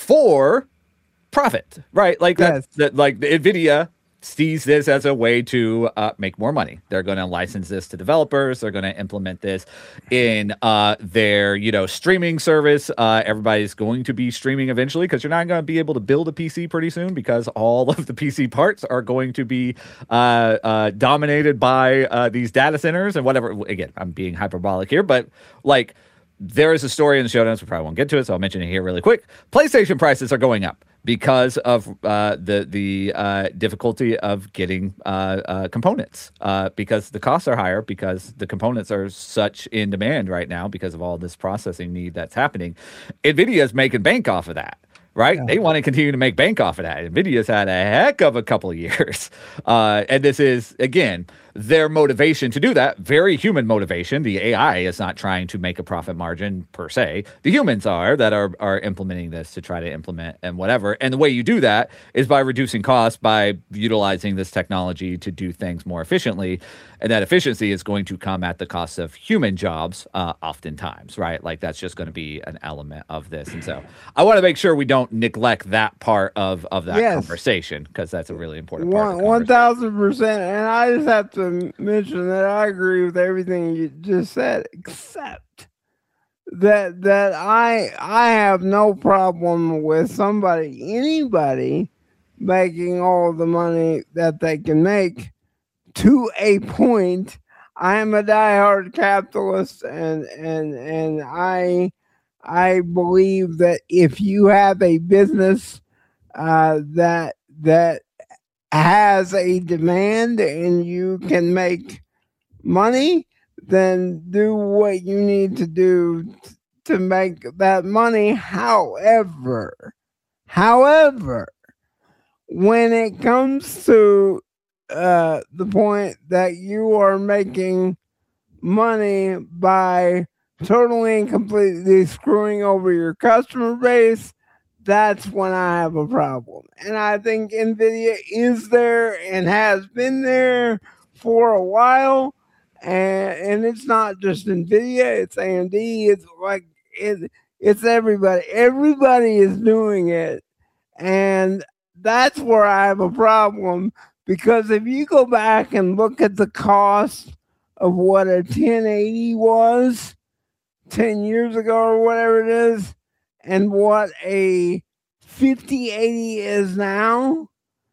for profit, right? Like Yes. that's that, like the NVIDIA sees this as a way to uh, make more money. They're going to license this to developers. They're going to implement this in uh, their, you know, streaming service. Uh, everybody's going to be streaming eventually because you're not going to be able to build a P C pretty soon because all of the P C parts are going to be uh, uh, dominated by uh, these data centers and whatever. Again, I'm being hyperbolic here, but like there is a story in the show notes. We probably won't get to it, so I'll mention it here really quick. PlayStation prices are going up because of uh, the the uh, difficulty of getting uh, uh, components, uh, because the costs are higher, because the components are such in demand right now because of all this processing need that's happening. NVIDIA is making bank off of that. Right? Yeah. They want to continue to make bank off of that. NVIDIA's had a heck of a couple of years. Uh, and this is, again, their motivation to do that. Very human motivation. The A I is not trying to make a profit margin per se. The humans are that are, are implementing this to try to implement and whatever. And the way you do that is by reducing costs, by utilizing this technology to do things more efficiently. And that efficiency is going to come at the cost of human jobs, uh, oftentimes, right? Like that's just going to be an element of this. And so I want to make sure we don't neglect that part of, of that Yes. conversation, because that's a really important part. One of the one conversation. thousand percent, and I just have to mention that I agree with everything you just said, except that that I I have no problem with somebody, anybody, making all the money that they can make to a point. I am a diehard capitalist, and and and I I believe that if you have a business uh, that that has a demand and you can make money, then do what you need to do t- to make that money. However, however, when it comes to uh, the point that you are making money by totally and completely screwing over your customer base, that's when I have a problem. And I think NVIDIA is there and has been there for a while. And, and it's not just NVIDIA, it's A M D, it's like, it, it's everybody. Everybody is doing it. And that's where I have a problem, because if you go back and look at the cost of what a ten eighty was ten years ago or whatever it is, and what a fifty eighty is now,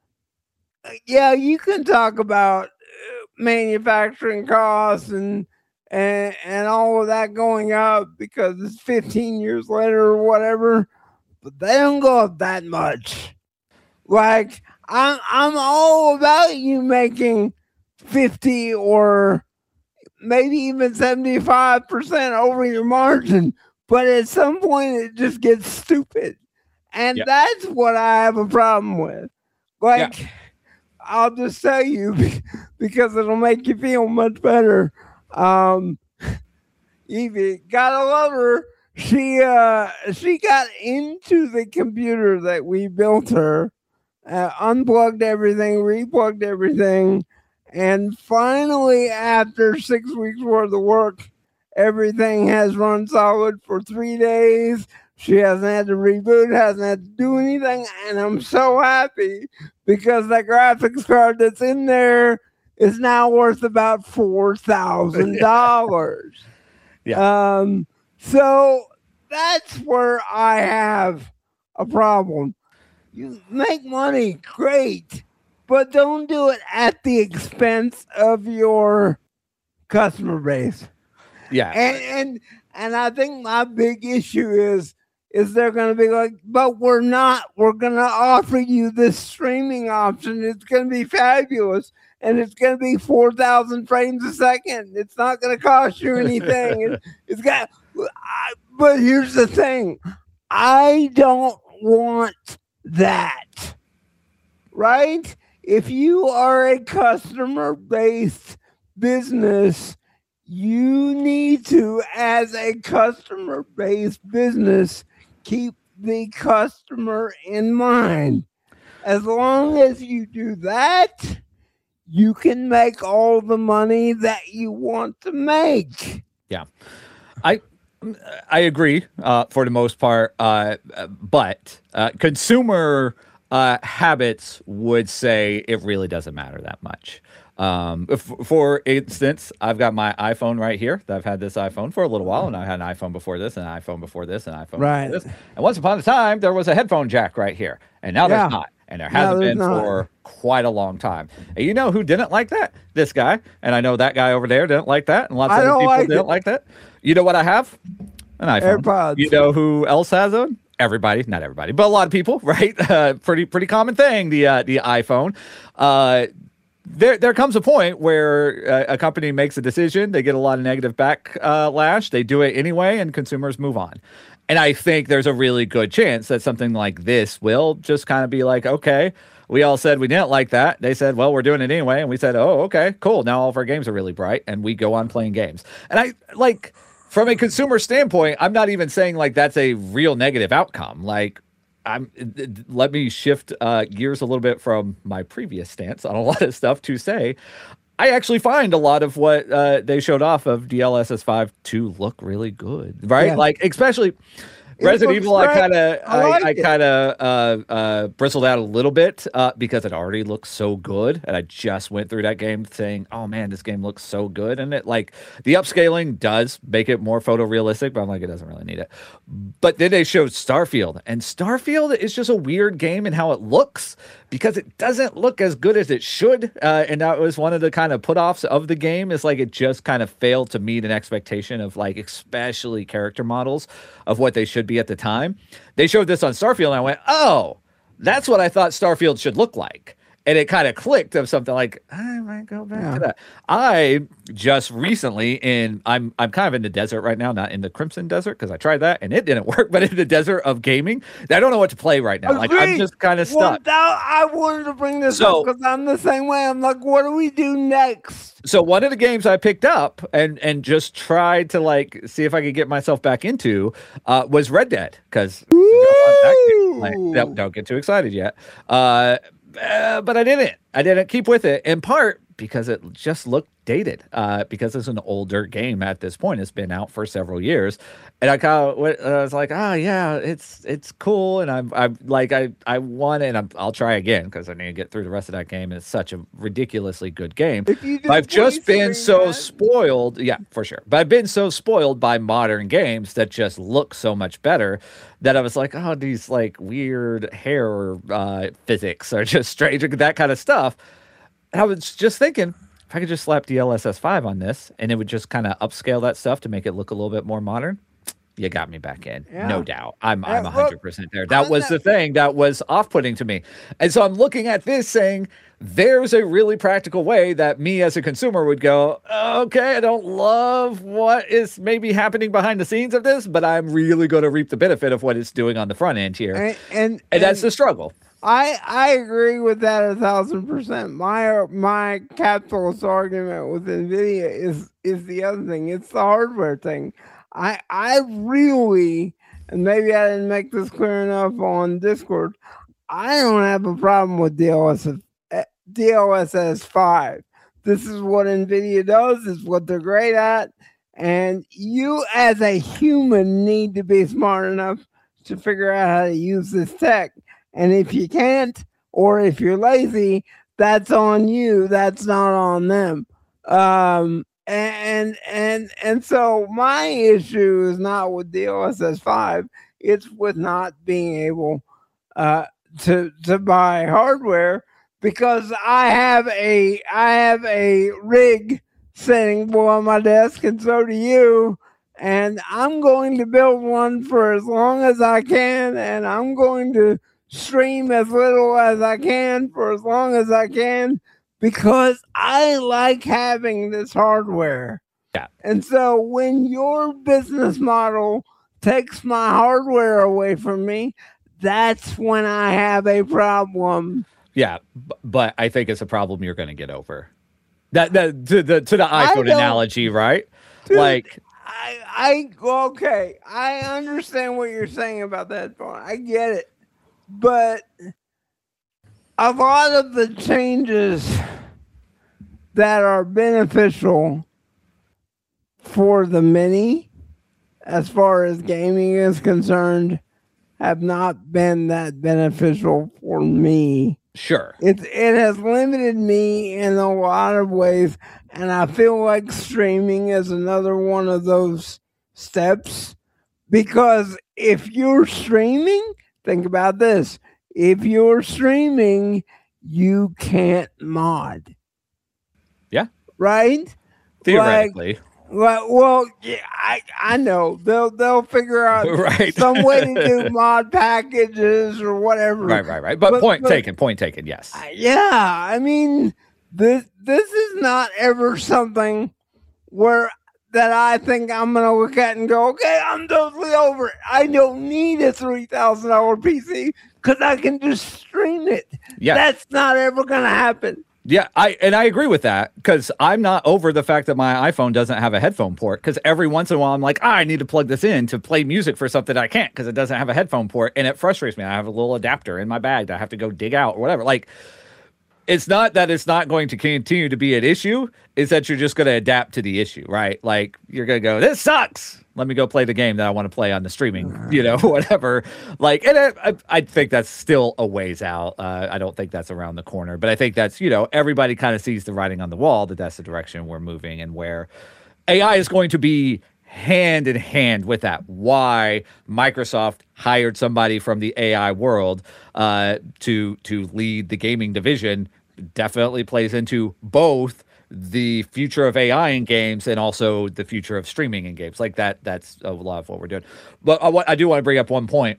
yeah, you can talk about uh, manufacturing costs and and and all of that going up because it's fifteen years later or whatever, but they don't go up that much. Like, I'm I'm all about you making fifty or maybe even seventy-five percent over your margin, but at some point it just gets stupid. And Yep. that's what I have a problem with. Like, I'll just tell you, be- because it'll make you feel much better. Um, Evie, gotta love her. She uh she got into the computer that we built her, uh, unplugged everything, replugged everything, and finally, after six weeks worth of work, everything has run solid for three days. She hasn't had to reboot, hasn't had to do anything, and I'm so happy because that graphics card that's in there is now worth about four thousand dollars. Yeah. Um, so that's where I have a problem. You make money, great, but don't do it at the expense of your customer base. Yeah. And and and I think my big issue is is they're going to be like, but we're not. We're going to offer you this streaming option. It's going to be fabulous, and it's going to be four thousand frames a second. It's not going to cost you anything. it, it's got. I, but here's the thing: I don't want that. Right? If you are a customer-based business, you need to, as a customer-based business, keep the customer in mind. As long as you do that, you can make all the money that you want to make. Yeah. I I agree uh, for the most part, uh, but uh, consumer uh, habits would say it really doesn't matter that much. Um, if, for instance, I've got my iPhone right here. I've had this iPhone for a little while, and I had an iPhone before this, and an iPhone before this, and an iPhone Right. before this. And once upon a time, there was a headphone jack right here, and now Yeah. there's not. And there hasn't No, there's been not. for quite a long time. And you know who didn't like that? This guy. And I know that guy over there didn't like that, and lots of I other don't people like didn't it. like that. You know what I have? An iPhone. AirPods. You know who else has them? Everybody, not everybody, but a lot of people, right? Uh, pretty pretty common thing. The uh, the iPhone. Uh, there there comes a point where uh, a company makes a decision. They get a lot of negative backlash. They do it anyway, and consumers move on. And I think there's a really good chance that something like this will just kind of be like, okay, we all said we didn't like that. They said, well, we're doing it anyway. And we said, oh, okay, cool. Now all of our games are really bright, and we go on playing games. And I like. From a consumer standpoint, I'm not even saying like that's a real negative outcome. Like, I'm let me shift uh, gears a little bit from my previous stance on a lot of stuff to say, I actually find a lot of what uh, they showed off of D L S S five to look really good, right? Yeah. Like, especially It Resident looks Evil, I great. kind of, I I, like I it. kind of uh, uh, bristled out a little bit uh, because it already looks so good, and I just went through that game saying, "Oh man, this game looks so good," and it like the upscaling does make it more photorealistic, but I'm like, it doesn't really need it. But then they showed Starfield, and Starfield is just a weird game in how it looks because it doesn't look as good as it should, uh, and that was one of the kind of put-offs of the game. Is like it just kind of failed to meet an expectation of like, especially character models of what they should be at the time. They showed this on Starfield, and I went, oh, that's what I thought Starfield should look like. And it kind of clicked of something like, I might go back Yeah. to that. I just recently in, I'm I'm kind of in the desert right now, not in the Crimson Desert, because I tried that and it didn't work, but in the desert of gaming, I don't know what to play right now. Like, I'm Agreed. just kind of Well, stuck. that- I wanted to bring this So- up because I'm the same way. I'm like, what do we do next? So one of the games I picked up and and just tried to like see if I could get myself back into uh, was Red Dead, because like, don't, don't get too excited yet. Uh, uh, but I didn't. I didn't keep with it, in part because it just looked dated. Uh, because it's an older game at this point. It's been out for several years, and I kind of uh, I was like, oh yeah, it's it's cool, and I'm I'm like I I want it, and I'm, I'll try again because I need to get through the rest of that game. It's such a ridiculously good game. If you I've just been so so spoiled, yeah, for sure. But I've been so spoiled by modern games that just look so much better that I was like, oh, these like weird hair uh, physics are just strange, that kind of stuff. And I was just thinking, if I could just slap D L S S five on this, and it would just kind of upscale that stuff to make it look a little bit more modern. You got me back in, Yeah. no doubt. I'm Yeah, I'm look, one hundred percent there. That on was the that- thing that was off-putting to me. And so I'm looking at this saying, there's a really practical way that me as a consumer would go, okay, I don't love what is maybe happening behind the scenes of this, but I'm really going to reap the benefit of what it's doing on the front end here. And, and, And that's the struggle. I I agree with that a thousand percent. My my capitalist argument with Nvidia is is the other thing. It's the hardware thing. I I really, and maybe I didn't make this clear enough on Discord. I don't have a problem with D L S D L S S five. This is what Nvidia does. It's what they're great at, and you as a human need to be smart enough to figure out how to use this tech. And if you can't, or if you're lazy, that's on you. That's not on them. Um, and and and so my issue is not with D L S S five. It's with not being able uh, to to buy hardware, because I have a I have a rig sitting on my desk, and so do you. And I'm going to build one for as long as I can, and I'm going to stream as little as I can for as long as I can, because I like having this hardware. Yeah. And so when your business model takes my hardware away from me, that's when I have a problem. Yeah, b- but I think it's a problem you're going to get over. That, that to the to the iPhone analogy, right? Dude, like I I okay, I understand what you're saying about that phone. I get it. But a lot of the changes that are beneficial for the mini, as far as gaming is concerned, have not been that beneficial for me. Sure. It, it has limited me in a lot of ways, and I feel like streaming is another one of those steps, because if you're streaming, think about this. If you're streaming, you can't mod. Yeah. Right? Theoretically. Like, well, well yeah, I, I know. They'll they'll figure out right. some way to do mod packages or whatever. Right, right, right. But, but point but, taken, point taken, yes. Uh, yeah. I mean, this this is not ever something where that I think I'm going to look at and go, okay, I'm totally over it. I don't need a three thousand dollars P C because I can just stream it. Yeah. That's not ever going to happen. Yeah, I and I agree with that, because I'm not over the fact that my iPhone doesn't have a headphone port, because every once in a while I'm like, ah, I need to plug this in to play music for something I can't because it doesn't have a headphone port, and it frustrates me. I have a little adapter in my bag that I have to go dig out or whatever. Like, it's not that it's not going to continue to be an issue. It's that you're just going to adapt to the issue, right? Like, you're going to go, this sucks. Let me go play the game that I want to play on the streaming, you know, whatever. Like, and I, I think that's still a ways out. Uh, I don't think that's around the corner. But I think that's, you know, everybody kind of sees the writing on the wall that that's the direction we're moving, and where A I is going to be hand in hand with that. Why Microsoft hired somebody from the A I world uh, to to lead the gaming division definitely plays into both the future of A I in games and also the future of streaming in games. Like that, that's a lot of what we're doing. But uh, what I do want to bring up one point.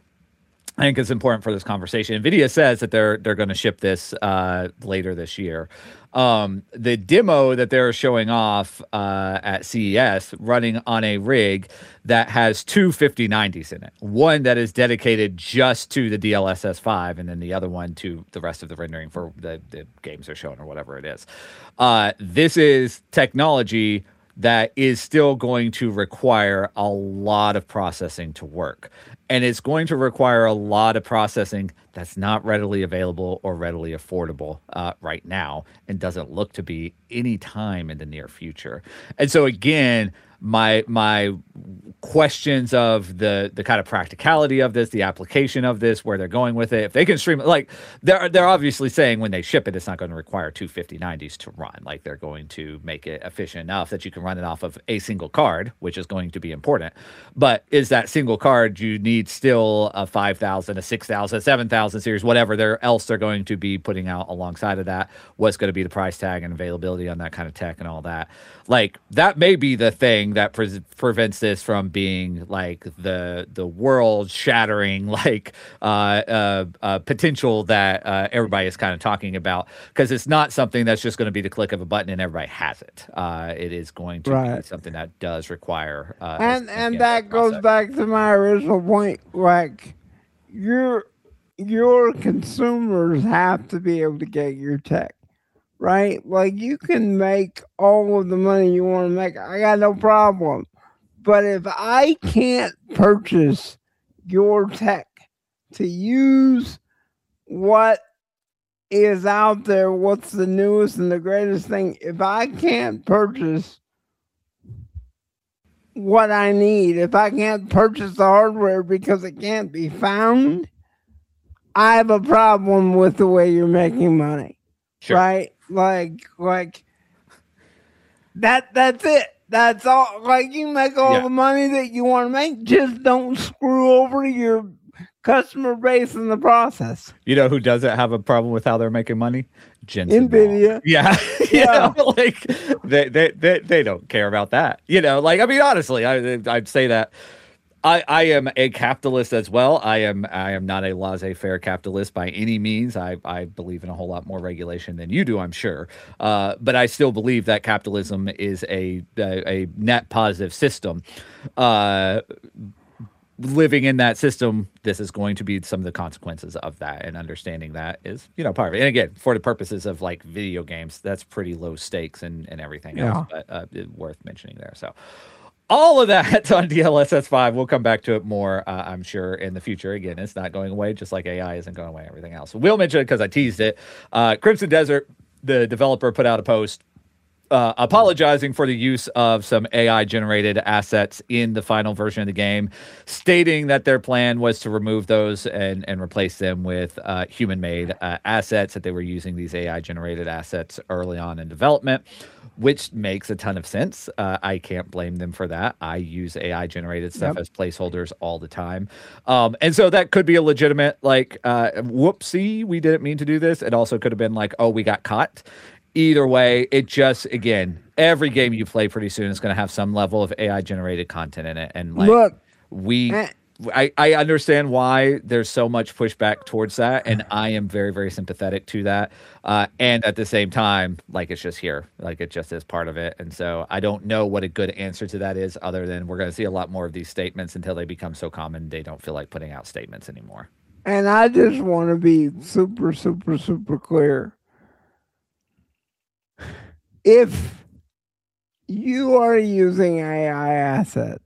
I think it's important for this conversation. NVIDIA says that they're they're going to ship this uh, later this year. Um, the demo that they're showing off uh, at C E S running on a rig that has two fifty nineties in it. One that is dedicated just to the D L S S five, and then the other one to the rest of the rendering for the, the games they're showing or whatever it is. Uh, this is technology that is still going to require a lot of processing to work. And it's going to require a lot of processing that's not readily available or readily affordable uh, right now, and doesn't look to be any time in the near future. And so again, my my questions of the the kind of practicality of this, the application of this, where they're going with it. If they can stream it, like they're they're obviously saying when they ship it, it's not going to require two fifty nineties to run. Like they're going to make it efficient enough that you can run it off of a single card, which is going to be important. But is that single card, you need still a five thousand, a six thousand, a seven thousand series, whatever they're, else they're going to be putting out alongside of that. What's going to be the price tag and availability on that kind of tech and all that. Like that may be the thing that pre- prevents this from being like the the world shattering like uh, uh, uh, potential that uh, everybody is kind of talking about, because it's not something that's just going to be the click of a button and everybody has it. Uh, it is going to right. be something that does require uh, and and that goes back to my original point. Like you're your consumers have to be able to get your tech, right? Like you can make all of the money you want to make. I got no problem. But if I can't purchase your tech to use what is out there, what's the newest and the greatest thing, if I can't purchase what I need, if I can't purchase the hardware because it can't be found, I have a problem with the way you're making money. Sure. Right? Like, like that, that's it. That's all. Like, you make all Yeah. the money that you want to make. Just don't screw over your customer base in the process. You know who doesn't have a problem with how they're making money? Jensen NVIDIA. Huang. Yeah. You Yeah. know, like they, they they they don't care about that. You know, like I mean, honestly, I I'd say that I I am a capitalist as well. I am I am not a laissez-faire capitalist by any means. I I believe in a whole lot more regulation than you do, I'm sure. Uh, but I still believe that capitalism is a a, a net positive system. Uh, living in that system, this is going to be some of the consequences of that, and understanding that is, you know, part of it. And again, for the purposes of like video games, that's pretty low stakes and, and everything Yeah. else, but uh, it- worth mentioning there. So all of that on D L S S five, we'll come back to it more, uh, I'm sure, in the future. Again, it's not going away, just like A I isn't going away, everything else. We'll mention it because I teased it. Uh, Crimson Desert, the developer, put out a post Uh, apologizing for the use of some A I-generated assets in the final version of the game, stating that their plan was to remove those and, and replace them with uh, human-made uh, assets, that they were using these A I-generated assets early on in development, which makes a ton of sense. Uh, I can't blame them for that. I use A I-generated stuff Yep. as placeholders all the time. Um, and so that could be a legitimate, like, uh, whoopsie, we didn't mean to do this. It also could have been like, oh, we got caught. Either way, it just, again, every game you play pretty soon is going to have some level of A I generated content in it. And like, Look, we, eh. I, I understand why there's so much pushback towards that. And I am very, very sympathetic to that. Uh, and at the same time, like, it's just here, like, it just is part of it. And so I don't know what a good answer to that is, other than we're going to see a lot more of these statements until they become so common they don't feel like putting out statements anymore. and I just want to be super, super, super clear. If you are using A I assets,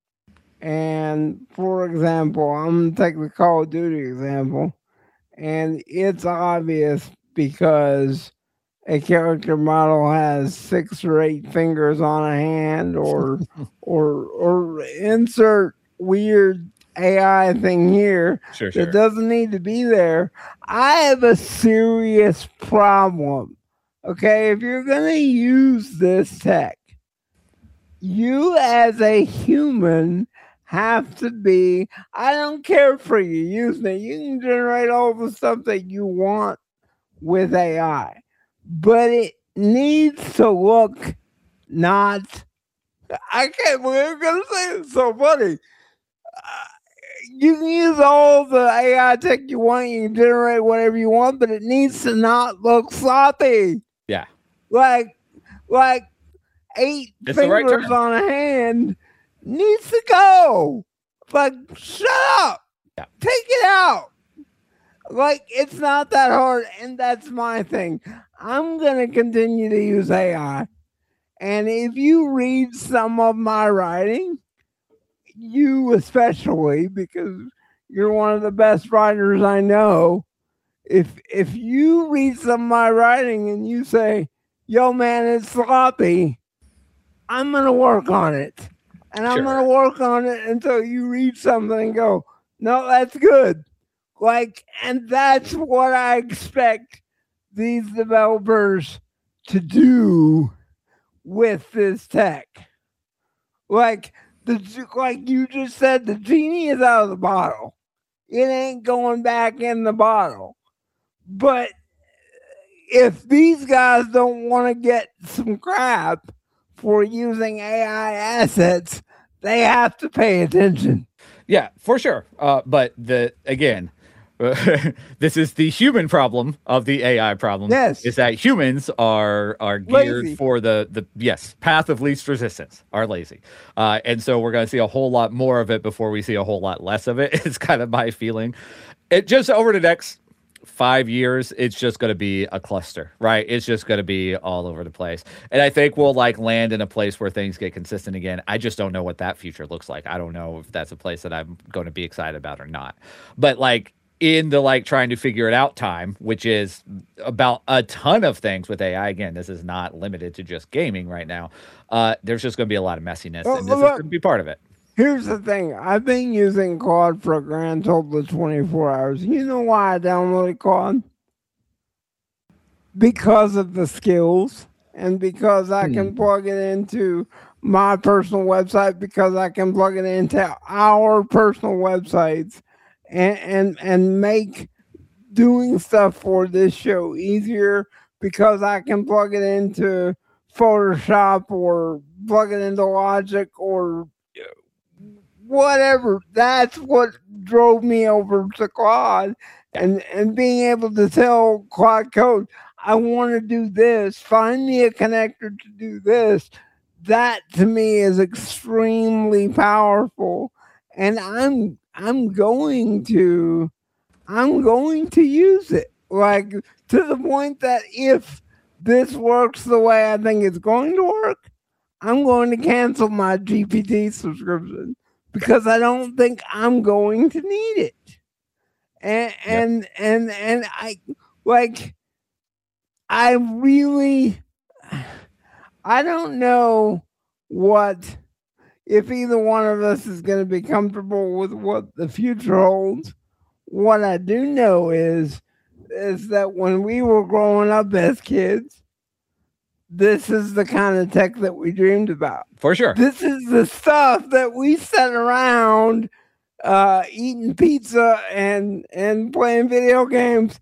and for example, I'm going to take the Call of Duty example, and it's obvious because a character model has six or eight fingers on a hand, or or or insert weird A I thing here Sure, sure. that doesn't need to be there. I have a serious problem. Okay, if you're going to use this tech, you as a human have to be, I don't care for you using it. You can generate all the stuff that you want with A I, but it needs to look not, I can't believe I'm going to say it's so funny. Uh, you can use all the A I tech you want, you can generate whatever you want, but it needs to not look sloppy. Yeah. Like, like eight It's the right fingers term. on a hand needs to go. Like, shut up. Yeah. Take it out. Like, it's not that hard, and that's my thing. I'm gonna continue to use A I, and if you read some of my writing, you especially, because you're one of the best writers I know. If if you read some of my writing and you say, yo, man, it's sloppy, I'm going to work on it. And I'm Sure. going to work on it until you read something and go, no, that's good. Like, and that's what I expect these developers to do with this tech. Like, the like you just said, the genie is out of the bottle. It ain't going back in the bottle. But if these guys don't want to get some crap for using A I assets, they have to pay attention. Yeah, for sure. Uh, but the again, this is the human problem of the A I problem. Yes. Is that humans are are geared Lazy. for the the yes path of least resistance, are lazy, uh, and so we're going to see a whole lot more of it before we see a whole lot less of it. It's kind of my feeling. it just over the next five years, it's just going to be a cluster, right? It's just going to be all over the place. And I think we'll like land in a place where things get consistent again. I just don't know what that future looks like. I don't know if that's a place that I'm going to be excited about or not. But like in the like trying to figure it out time, which is about a ton of things with A I. Again, this is not limited to just gaming right now. Uh, there's just going to be a lot of messiness, Well, and this look- is going to be part of it. Here's the thing. I've been using Claude for a grand total of twenty-four hours. You know why I downloaded Claude? Because of the skills and because I can plug it into my personal website, because I can plug it into our personal websites and, and, and make doing stuff for this show easier, because I can plug it into Photoshop or plug it into Logic or whatever. That's what drove me over to Claude, and and being able to tell Claude Code, I want to do this, find me a connector to do this. That to me is extremely powerful, and I'm I'm going to I'm going to use it, like to the point that if this works the way I think it's going to work, I'm going to cancel my G P T subscription, because I don't think I'm going to need it. And and yep. and and I like I really I don't know what if either one of us is going to be comfortable with what the future holds. What I do know is is that when we were growing up as kids, this is the kind of tech that we dreamed about. For sure. This is the stuff that we sat around uh, eating pizza and, and playing video games,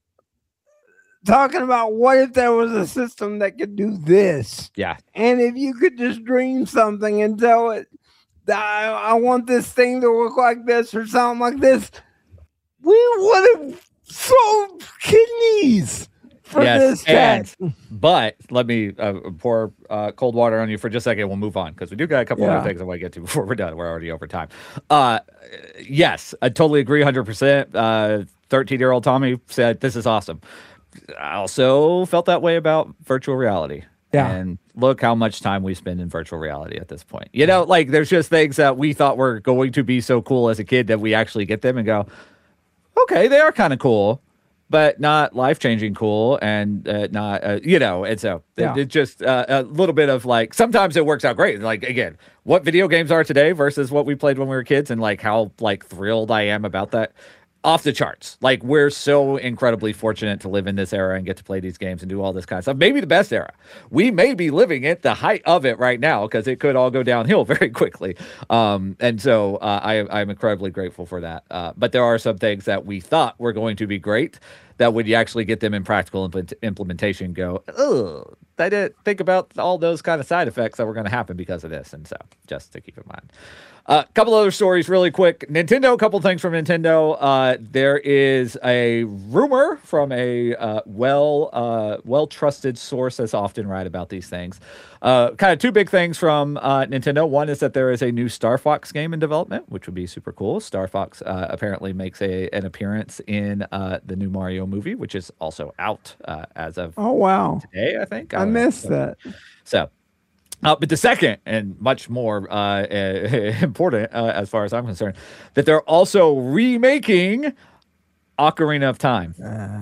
talking about what if there was a system that could do this. Yeah. And if you could just dream something and tell it that I, I want this thing to look like this or sound like this, we would have sold kidneys for yes, this tech. And, but let me uh, pour uh, cold water on you for just a second. We'll move on because we do got a couple Yeah. other things I want to get to before we're done. We're already over time. Uh, yes, I totally agree one hundred percent. Uh, thirteen-year-old Tommy said, this is awesome. I also felt that way about virtual reality. Yeah. And look how much time we spend in virtual reality at this point. You know, like there's just things that we thought were going to be so cool as a kid that we actually get them and go, okay, they are kind of cool, but not life-changing cool, and uh, not, uh, you know, and so Yeah. it, it just uh, a little bit of like, sometimes it works out great. Like, again, what video games are today versus what we played when we were kids, and like how like thrilled I am about that. Off the charts. Like, we're so incredibly fortunate to live in this era and get to play these games and do all this kind of stuff. Maybe the best era. We may be living at the height of it right now because it could all go downhill very quickly. Um, and so uh, I, I'm incredibly grateful for that. Uh, but there are some things that we thought were going to be great that when you actually get them in practical implement- implementation, go, oh, I didn't think about all those kind of side effects that were going to happen because of this. And so just to keep in mind. A uh, couple other stories really quick. Nintendo, a couple things from Nintendo. Uh, there is a rumor from a uh, well, uh, well-trusted source that's often right about these things. Uh, kind of two big things from uh, Nintendo. One is that there is a new Star Fox game in development, which would be super cool. Star Fox uh, apparently makes a an appearance in uh, the new Mario movie, which is also out uh, as of Oh, wow. today, I think. I don't know. missed So- that. So, uh, but the second and much more uh, uh, important, uh, as far as I'm concerned, that they're also remaking Ocarina of Time.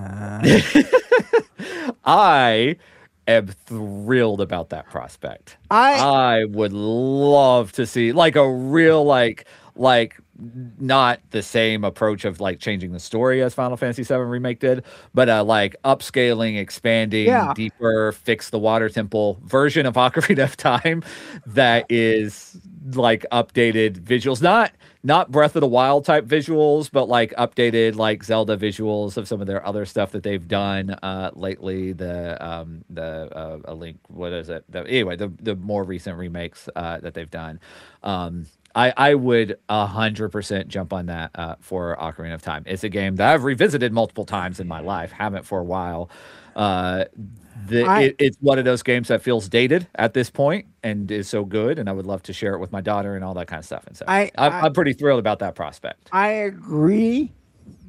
I am thrilled about that prospect. I I would love to see like a real like like not the same approach of like changing the story as Final Fantasy seven Remake did, but uh like upscaling, expanding, Yeah. deeper, fix the water temple version of Ocarina of Time that is like updated visuals, not not Breath of the Wild type visuals, but like updated like Zelda visuals of some of their other stuff that they've done uh lately. The um the uh a link what is it? The, anyway, the the more recent remakes uh that they've done. Um I, I would one hundred percent jump on that uh, for Ocarina of Time. It's a game that I've revisited multiple times in my life, haven't for a while. Uh, the, I- it, it's one of those games that feels dated at this point and is so good, and I would love to share it with my daughter and all that kind of stuff. And so I- I'm, I- I'm pretty thrilled about that prospect. I agree,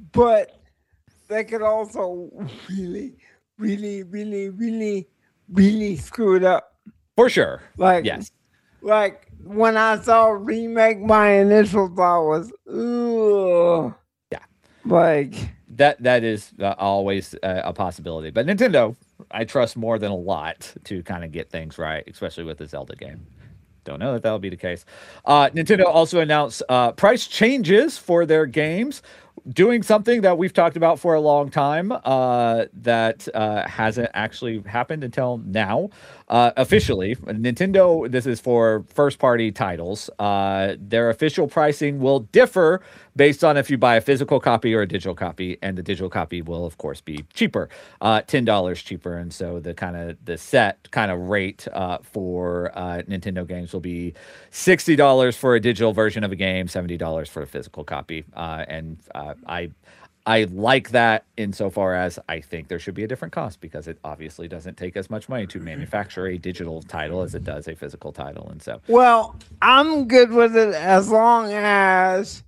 but they could also really, really, really, really, really screw it up. For sure. Like, yes. Like when I saw remake, my initial thought was, "Ugh." Yeah. Like that. That is uh, always uh, a possibility. But Nintendo, I trust more than a lot to kind of get things right, especially with the Zelda game. Don't know that that'll be the case. Uh, Nintendo also announced uh, price changes for their games, doing something that we've talked about for a long time uh, that uh, hasn't actually happened until now. Uh, officially, Nintendo, this is for first-party titles. Uh, their official pricing will differ based on if you buy a physical copy or a digital copy, and the digital copy will, of course, be cheaper, uh, ten dollars cheaper. And so the kind of the set kind of rate uh, for uh, Nintendo games will be sixty dollars for a digital version of a game, seventy dollars for a physical copy. Uh, and uh, I I like that insofar as I think there should be a different cost because it obviously doesn't take as much money to manufacture a digital title as it does a physical title. And so, well, I'm good with it as long as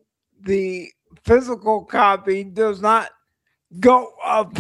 the physical copy does not go up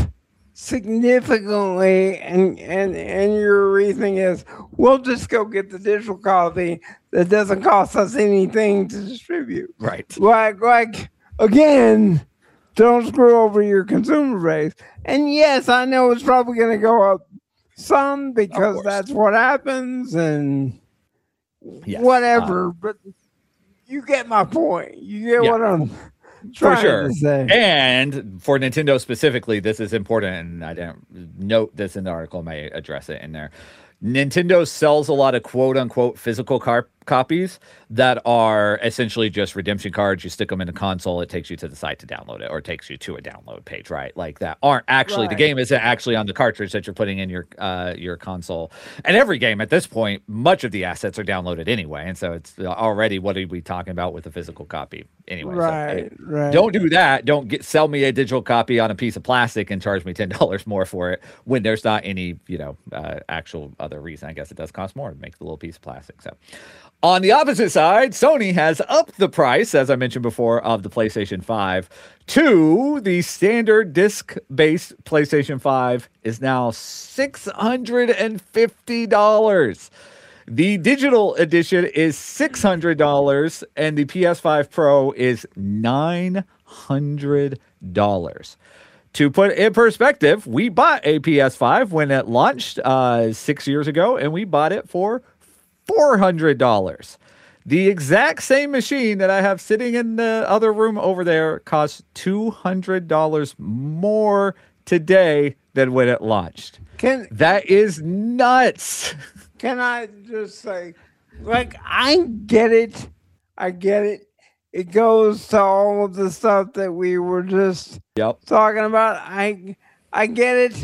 significantly, and and and your reasoning is we'll just go get the digital copy that doesn't cost us anything to distribute. right. Like like again, don't screw over your consumer base. And yes, I know it's probably going to go up some because that's what happens and Yes. whatever. Uh, but you get my point. You get Yeah. what I'm For trying sure. to say. And for Nintendo specifically, this is important, and I didn't note this in the article, I may address it in there. Nintendo sells a lot of quote unquote physical car- copies that are essentially just redemption cards. You stick them in a console, it takes you to the site to download it, or it takes you to a download page, right? Like that aren't actually Right. the game isn't actually on the cartridge that you're putting in your uh, your console. And every game at this point, much of the assets are downloaded anyway, and so it's already what are we talking about with a physical copy anyway? So, Right, hey, right. don't do that. Don't get sell me a digital copy on a piece of plastic and charge me ten dollars more for it when there's not any, you know, uh, actual other reason. I guess it does cost more to make the little piece of plastic. So, on the opposite side, Sony has upped the price, as I mentioned before, of the PlayStation five to the standard disc-based PlayStation five is now six hundred fifty dollars. The digital edition is six hundred dollars, and the P S five Pro is nine hundred dollars. To put it in perspective, we bought a P S five when it launched uh, six years ago, and we bought it for four hundred dollars. The exact same machine that I have sitting in the other room over there costs two hundred dollars more today than when it launched. Can That is nuts. can I just say, like, I get it. I get it. It goes to all of the stuff that we were just Yep. talking about. I I get it.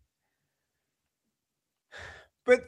But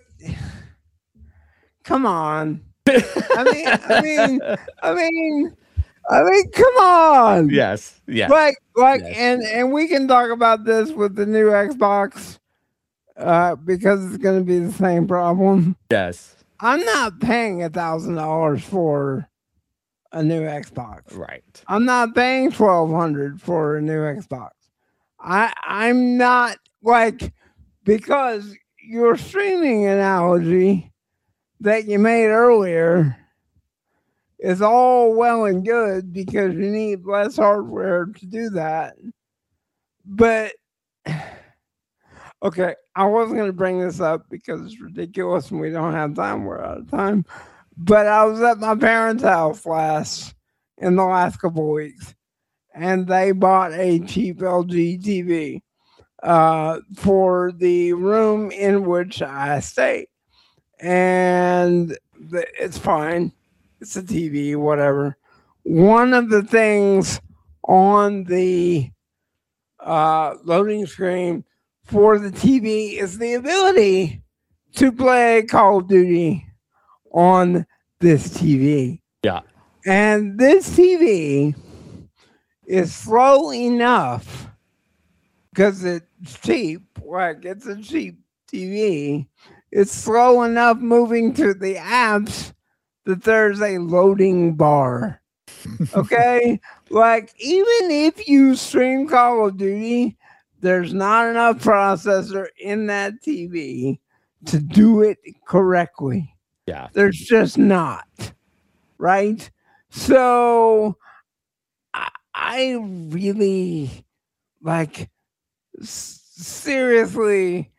come on. I mean I mean I mean I mean come on. Yes. Yes. Like like Yes. and and we can talk about this with the new Xbox uh because it's going to be the same problem. Yes. I'm not paying a thousand dollars for a new Xbox. Right. I'm not paying twelve hundred for a new Xbox. I I'm not like because your streaming analogy that you made earlier is all well and good because you need less hardware to do that. But okay, I wasn't going to bring this up because it's ridiculous and we don't have time. We're out of time. But I was at my parents' house last in the last couple of weeks, and they bought a cheap L G T V uh, for the room in which I stay, and the, it's fine. It's a T V, whatever. One of the things on the uh, loading screen for the T V is the ability to play Call of Duty on this T V. Yeah. And this T V is slow enough because it's cheap, like it's a cheap T V. It's slow enough moving to the apps that there's a loading bar. Okay? Like, even if you stream Call of Duty, there's not enough processor in that T V to do it correctly. Yeah. There's just not. Right? So I, I really like s- seriously,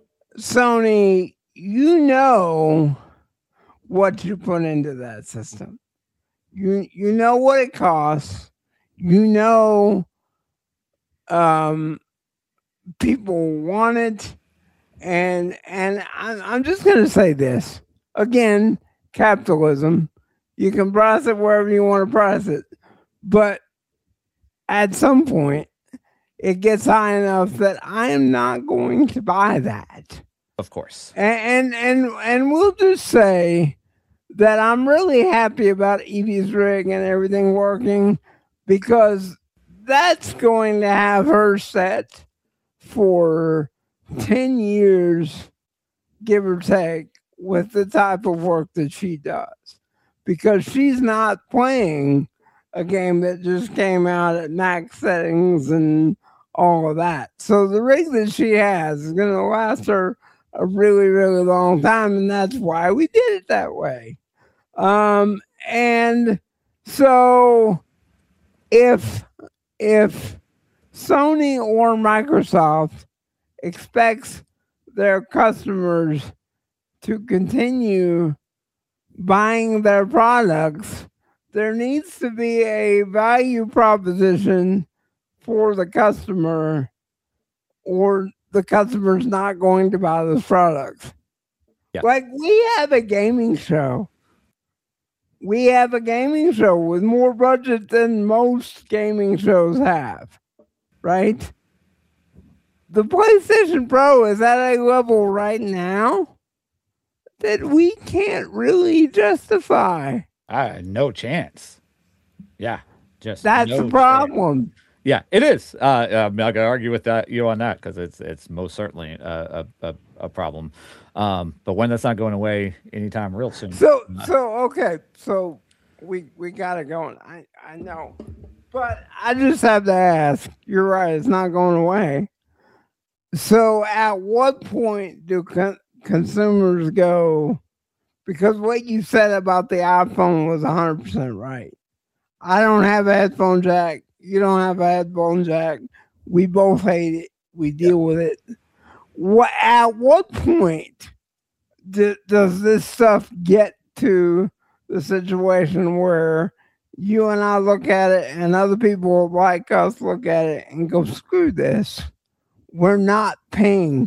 Sony, you know what you put into that system. You you know what it costs. You know um people want it. And and I'm, I'm just gonna say this. Again, capitalism. You can price it wherever you want to price it. But at some point it gets high enough that I am not going to buy that. Of course. And and and, and we'll just say that I'm really happy about Evie's rig and everything working, because that's going to have her set for ten years, give or take, with the type of work that she does. Because she's not playing a game that just came out at max settings and all of that. So the rig that she has is going to last her a really, really long time, and that's why we did it that way. Um, and so if if Sony or Microsoft expects their customers to continue buying their products, there needs to be a value proposition for the customer, or the customer's not going to buy those products. Yeah. Like, we have a gaming show. We have a gaming show with more budget than most gaming shows have, right? The PlayStation Pro is at a level right now that we can't really justify. Uh, no chance. Yeah. Just That's no the problem. chance. Yeah, it is. Uh, I'm not gonna argue with that you on that, because it's it's most certainly a a, a, a problem. Um, but when that's not going away anytime real soon. So uh, so okay, so we we got it going. I I know, but I just have to ask. You're right; it's not going away. So at what point do con- consumers go? Because what you said about the iPhone was one hundred percent right. I don't have a headphone jack. You don't have a headphone jack. We both hate it. We deal with it. What, at what point do, does this stuff get to the situation where you and I look at it and other people like us look at it and go, screw this. We're not paying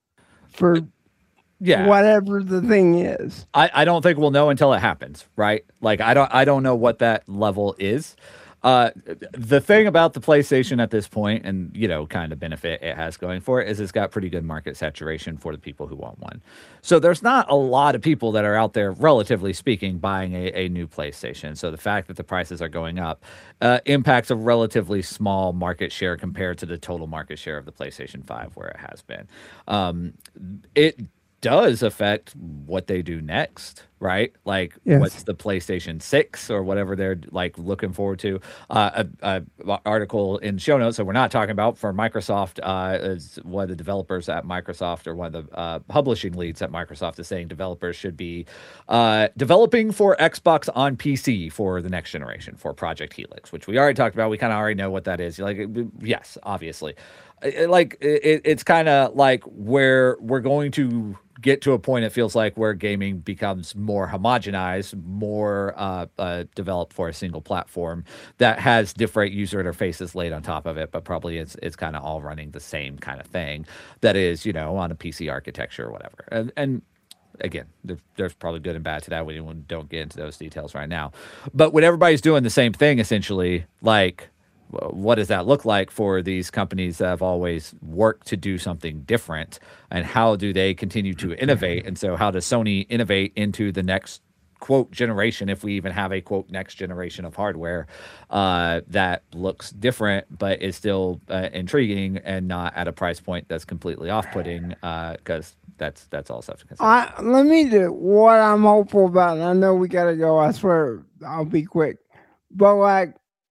for yeah, whatever the thing is. I, I don't think we'll know until it happens, right? Like I don't I don't know what that level is. Uh, the thing about the PlayStation at this point, and you know, kind of benefit it has going for it, is it's got pretty good market saturation for the people who want one. So there's not a lot of people that are out there, relatively speaking, buying a, a new PlayStation. So the fact that the prices are going up uh, impacts a relatively small market share compared to the total market share of the PlayStation five, where it has been. Um, it does affect what they do next, right? Like Yes. what's the PlayStation six or whatever they're like looking forward to. Uh, a, a article in show notes that we're not talking about for Microsoft uh, is one of the developers at Microsoft, or one of the uh, publishing leads at Microsoft, is saying developers should be uh, developing for Xbox on P C for the next generation, for Project Helix, which we already talked about. We kind of already know what that is. Like, yes, obviously. It, like it, it's kind of like where we're going to get to a point, it feels like, where gaming becomes more homogenized, more uh, uh, developed for a single platform that has different user interfaces laid on top of it, but probably it's it's kind of all running the same kind of thing that is, you know, on a P C architecture or whatever. And, and again, there, there's probably good and bad to that. We don't get into those details right now. But when everybody's doing the same thing, essentially, like, what does that look like for these companies that have always worked to do something different, and how do they continue to innovate? And so how does Sony innovate into the next quote generation, if we even have a quote next generation of hardware uh, that looks different but is still uh, intriguing and not at a price point that's completely off-putting, because uh, that's that's all stuff to consider. I, let me do what I'm hopeful about, and I know we gotta go. I swear I'll be quick. but like,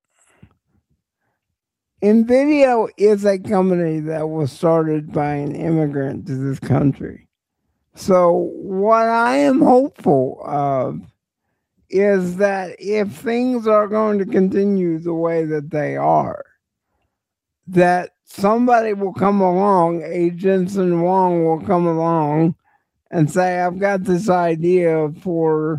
NVIDIA is a company that was started by an immigrant to this country. So what I am hopeful of is that if things are going to continue the way that they are, that somebody will come along, a Jensen Huang will come along and say, I've got this idea for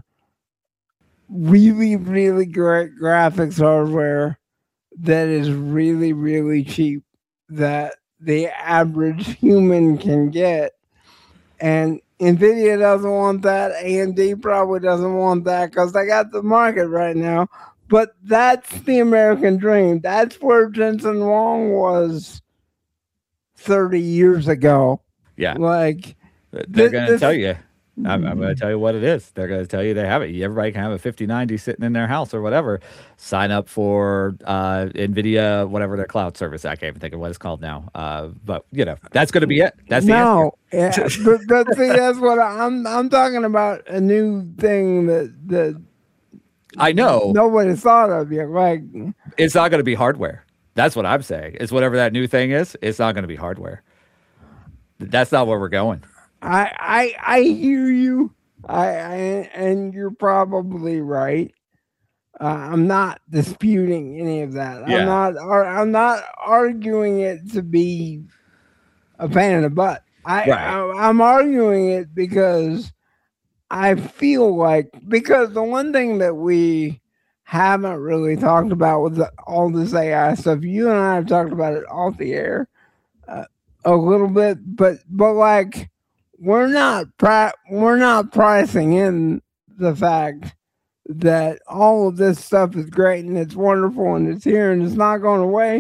really, really great graphics hardware that is really, really cheap, that the average human can get. And NVIDIA doesn't want that. A M D probably doesn't want that because they got the market right now. But that's the American dream. That's where Jensen Huang was thirty years ago. Yeah. Like, they're th- going to this- tell you. I'm, I'm going to tell you what it is. They're going to tell you they have it. Everybody can have a fifty ninety sitting in their house or whatever. Sign up for uh, NVIDIA, whatever their cloud service. I can't even think of what it's called now. Uh, but, you know, that's going to be it. That's the no, yeah, but, but see, that's what I'm. I'm talking about a new thing that that I know. nobody thought of yet. Like, It's not going to be hardware. That's what I'm saying. It's whatever that new thing is. It's not going to be hardware. That's not where we're going. I I I hear you. I, I and you're probably right. Uh, I'm not disputing any of that. Yeah. I'm not. ar- I'm not arguing it to be a pain in the butt. I, Right. I I'm arguing it because I feel like because the one thing that we haven't really talked about with the, all this A I stuff, you and I have talked about it off the air uh, a little bit, but but like we're not pri- we're not pricing in the fact that all of this stuff is great and it's wonderful and it's here and it's not going away,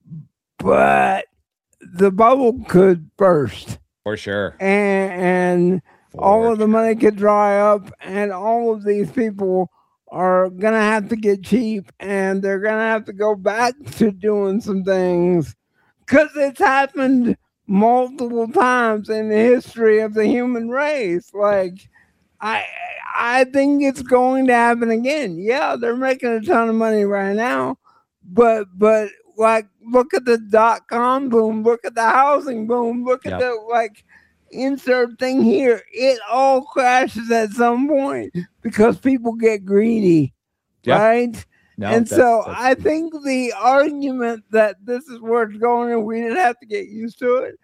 but the bubble could burst For sure. and, and all of the money could dry up and all of these people are gonna have to get cheap and they're gonna have to go back to doing some things because it's happened multiple times in the history of the human race. Like, I I think it's going to happen again. Yeah, they're making a ton of money right now, but but like look at the dot com boom, look at the housing boom, look at Yep. the like insert thing here. It all crashes at some point because people get greedy, Yeah. right? No, and that's- so that's- I think the argument that this is where it's going and we didn't have to get used to it,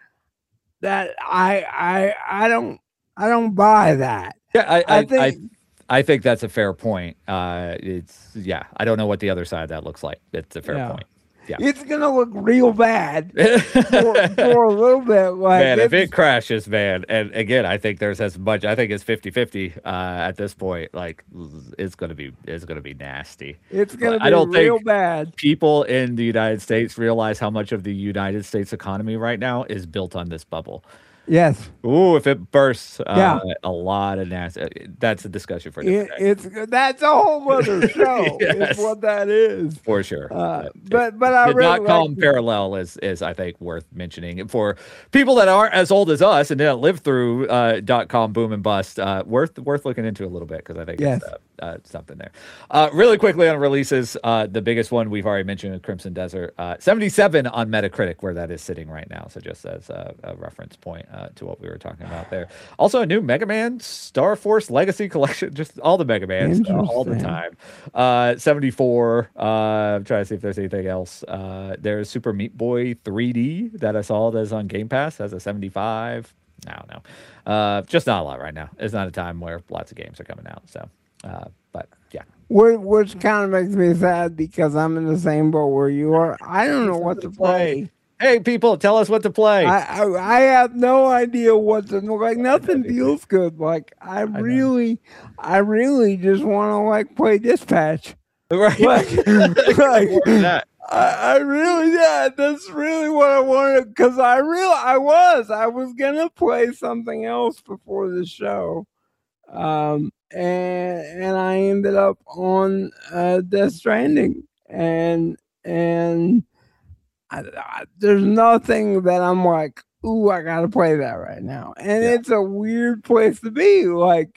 that I I I don't I don't buy that. yeah, I, I, I I, think I think that's a fair point. Uh, it's yeah. I don't know what the other side of that looks like. It's a fair Yeah. point. Yeah. it's gonna look real bad for, for a little bit. Like Man, if it's- it crashes, man, and again, I think there's as much. I think it's fifty-fifty uh, at this point. Like, it's gonna be, it's gonna be nasty. it's gonna be I don't real think- bad. People in the United States realize how much of the United States economy right now is built on this bubble. Yes, Ooh, if it bursts, uh, Yeah. a lot of nasty. That's a discussion for a it, different day, it's that's a whole other show. Yes. Is what that is. for sure. Uh, But- but but I the really dot com like- parallel is is I think worth mentioning. And for people that aren't as old as us and didn't live through uh, dot com boom and bust, uh, worth worth looking into a little bit because I think Yes. it's uh, uh, something there. Uh, really quickly on releases, uh, the biggest one we've already mentioned is Crimson Desert, uh, seventy-seven on Metacritic, where that is sitting right now. So just as a, a reference point uh, to what we were talking about there. Also, a new Mega Man Star Force Legacy collection, just all the Mega Mans uh, all the Interesting. time. Uh, seventy-four. Uh, I'm trying to see if there's anything else. Uh, there's Super Meat Boy three D that I saw that's on Game Pass. That's a seventy-five. I don't know. Uh, just not a lot right now. It's not a time where lots of games are coming out. So, uh, but yeah. Which, which kind of makes me sad because I'm in the same boat where you are. I don't know what to play. Hey, people, tell us what to play. I, I I have no idea what to like. Nothing feels good. Like I really, I really just want to like play Dispatch. right? Like, like More than that. I, I really, yeah, that's really what I wanted. Because I real, I was, I was gonna play something else before the show, um, and and I ended up on uh, Death Stranding, and and I, I, there's nothing that I'm like, ooh, I gotta play that right now, and Yeah. it's a weird place to be, like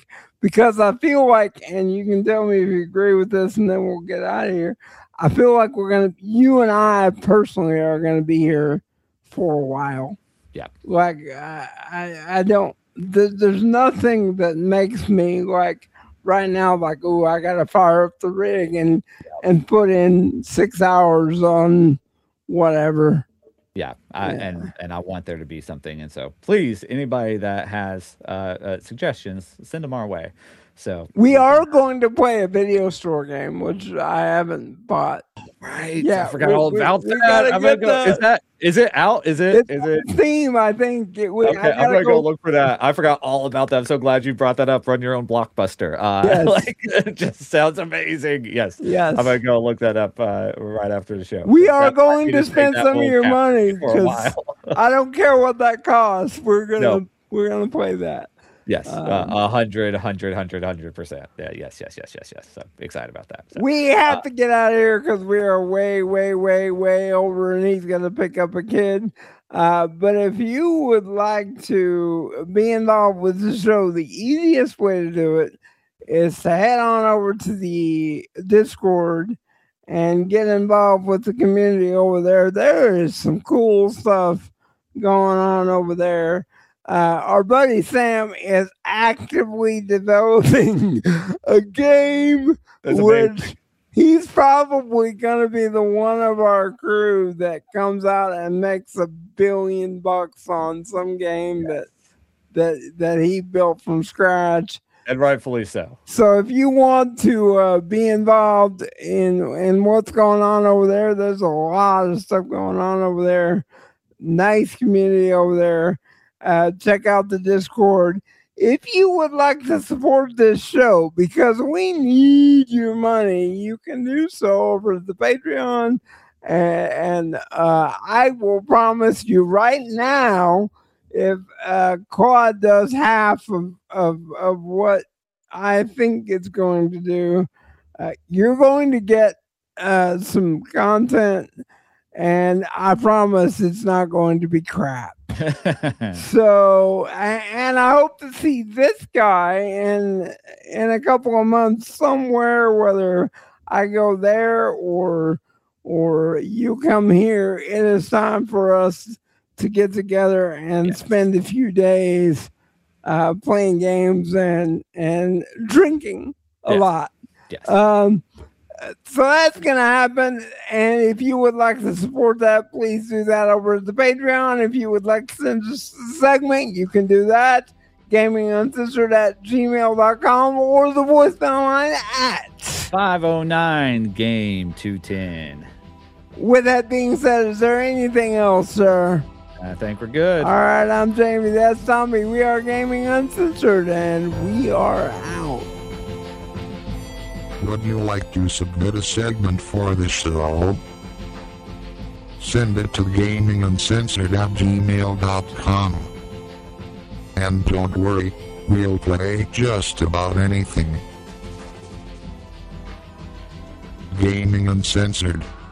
because I feel like, and you can tell me if you agree with this, and then we'll get out of here. I feel like we're gonna, you and I personally are gonna be here for a while. Yeah. Like I, I, I don't. Th- there's nothing that makes me like right now. Like, oh, I gotta fire up the rig and and put in six hours on whatever. Yeah, I, Yeah. and and I want there to be something, and so please, anybody that has uh, uh, suggestions, send them our way. So We are going to play a video store game, which I haven't bought. right. Yeah, I forgot we- all we- about we that. gotta I'm gonna get go, the- is that is it out? Is it? It's Is it? on Steam, I think. It, we, Okay, I I'm gotta gonna go go. look for that. I forgot all about that. I'm so glad you brought that up. Run your own Blockbuster. Uh, Yes. like it just sounds amazing. Yes. Yes. I'm gonna go look that up uh, right after the show. We That are might going be to take spend that some of whole your app money for a because while. I don't care what that costs. We're gonna No. we're gonna play that. Yes, Um, uh, a hundred, a hundred, hundred, hundred percent. Yeah, yes, yes, yes, yes, yes. So excited about that. So, We have uh, to get out of here because we are way, way, way, way over, and he's gonna pick up a kid. Uh, but if you would like to be involved with the show, the easiest way to do it is to head on over to the Discord and get involved with the community over there. There is some cool stuff going on over there. Uh, our buddy Sam is actively developing a game, That's which amazing. he's probably going to be the one of our crew that comes out and makes a billion bucks on some game that that that he built from scratch. and rightfully so. So if you want to uh, be involved in in what's going on over there, there's a lot of stuff going on over there. Nice community over there. Uh, check out the Discord. If you would like to support this show, because we need your money, you can do so over the Patreon. And, and uh, I will promise you right now, if uh, Claude does half of, of, of what I think it's going to do, uh, you're going to get uh, some content, and I promise it's not going to be crap. So, a- and I hope to see this guy in in a couple of months somewhere, whether I go there or or you come here. It is time for us to get together and Yes. spend a few days uh, playing games and and drinking a Yes. lot. Yes. Um, so that's going to happen. And if you would like to support that, please do that over at the Patreon. If you would like to send us a segment, you can do that. Gaming Uncensored at gmail dot com or the voicemail line at. five oh nine game two ten. With that being said, is there anything else, sir? I think we're good. All right, I'm Jamie. That's Tommy. We are Gaming Uncensored, and we are out. Would you like to submit a segment for the show? Send it to gaminguncensored at gmail dot com. And don't worry, we'll play just about anything. Gaming Uncensored.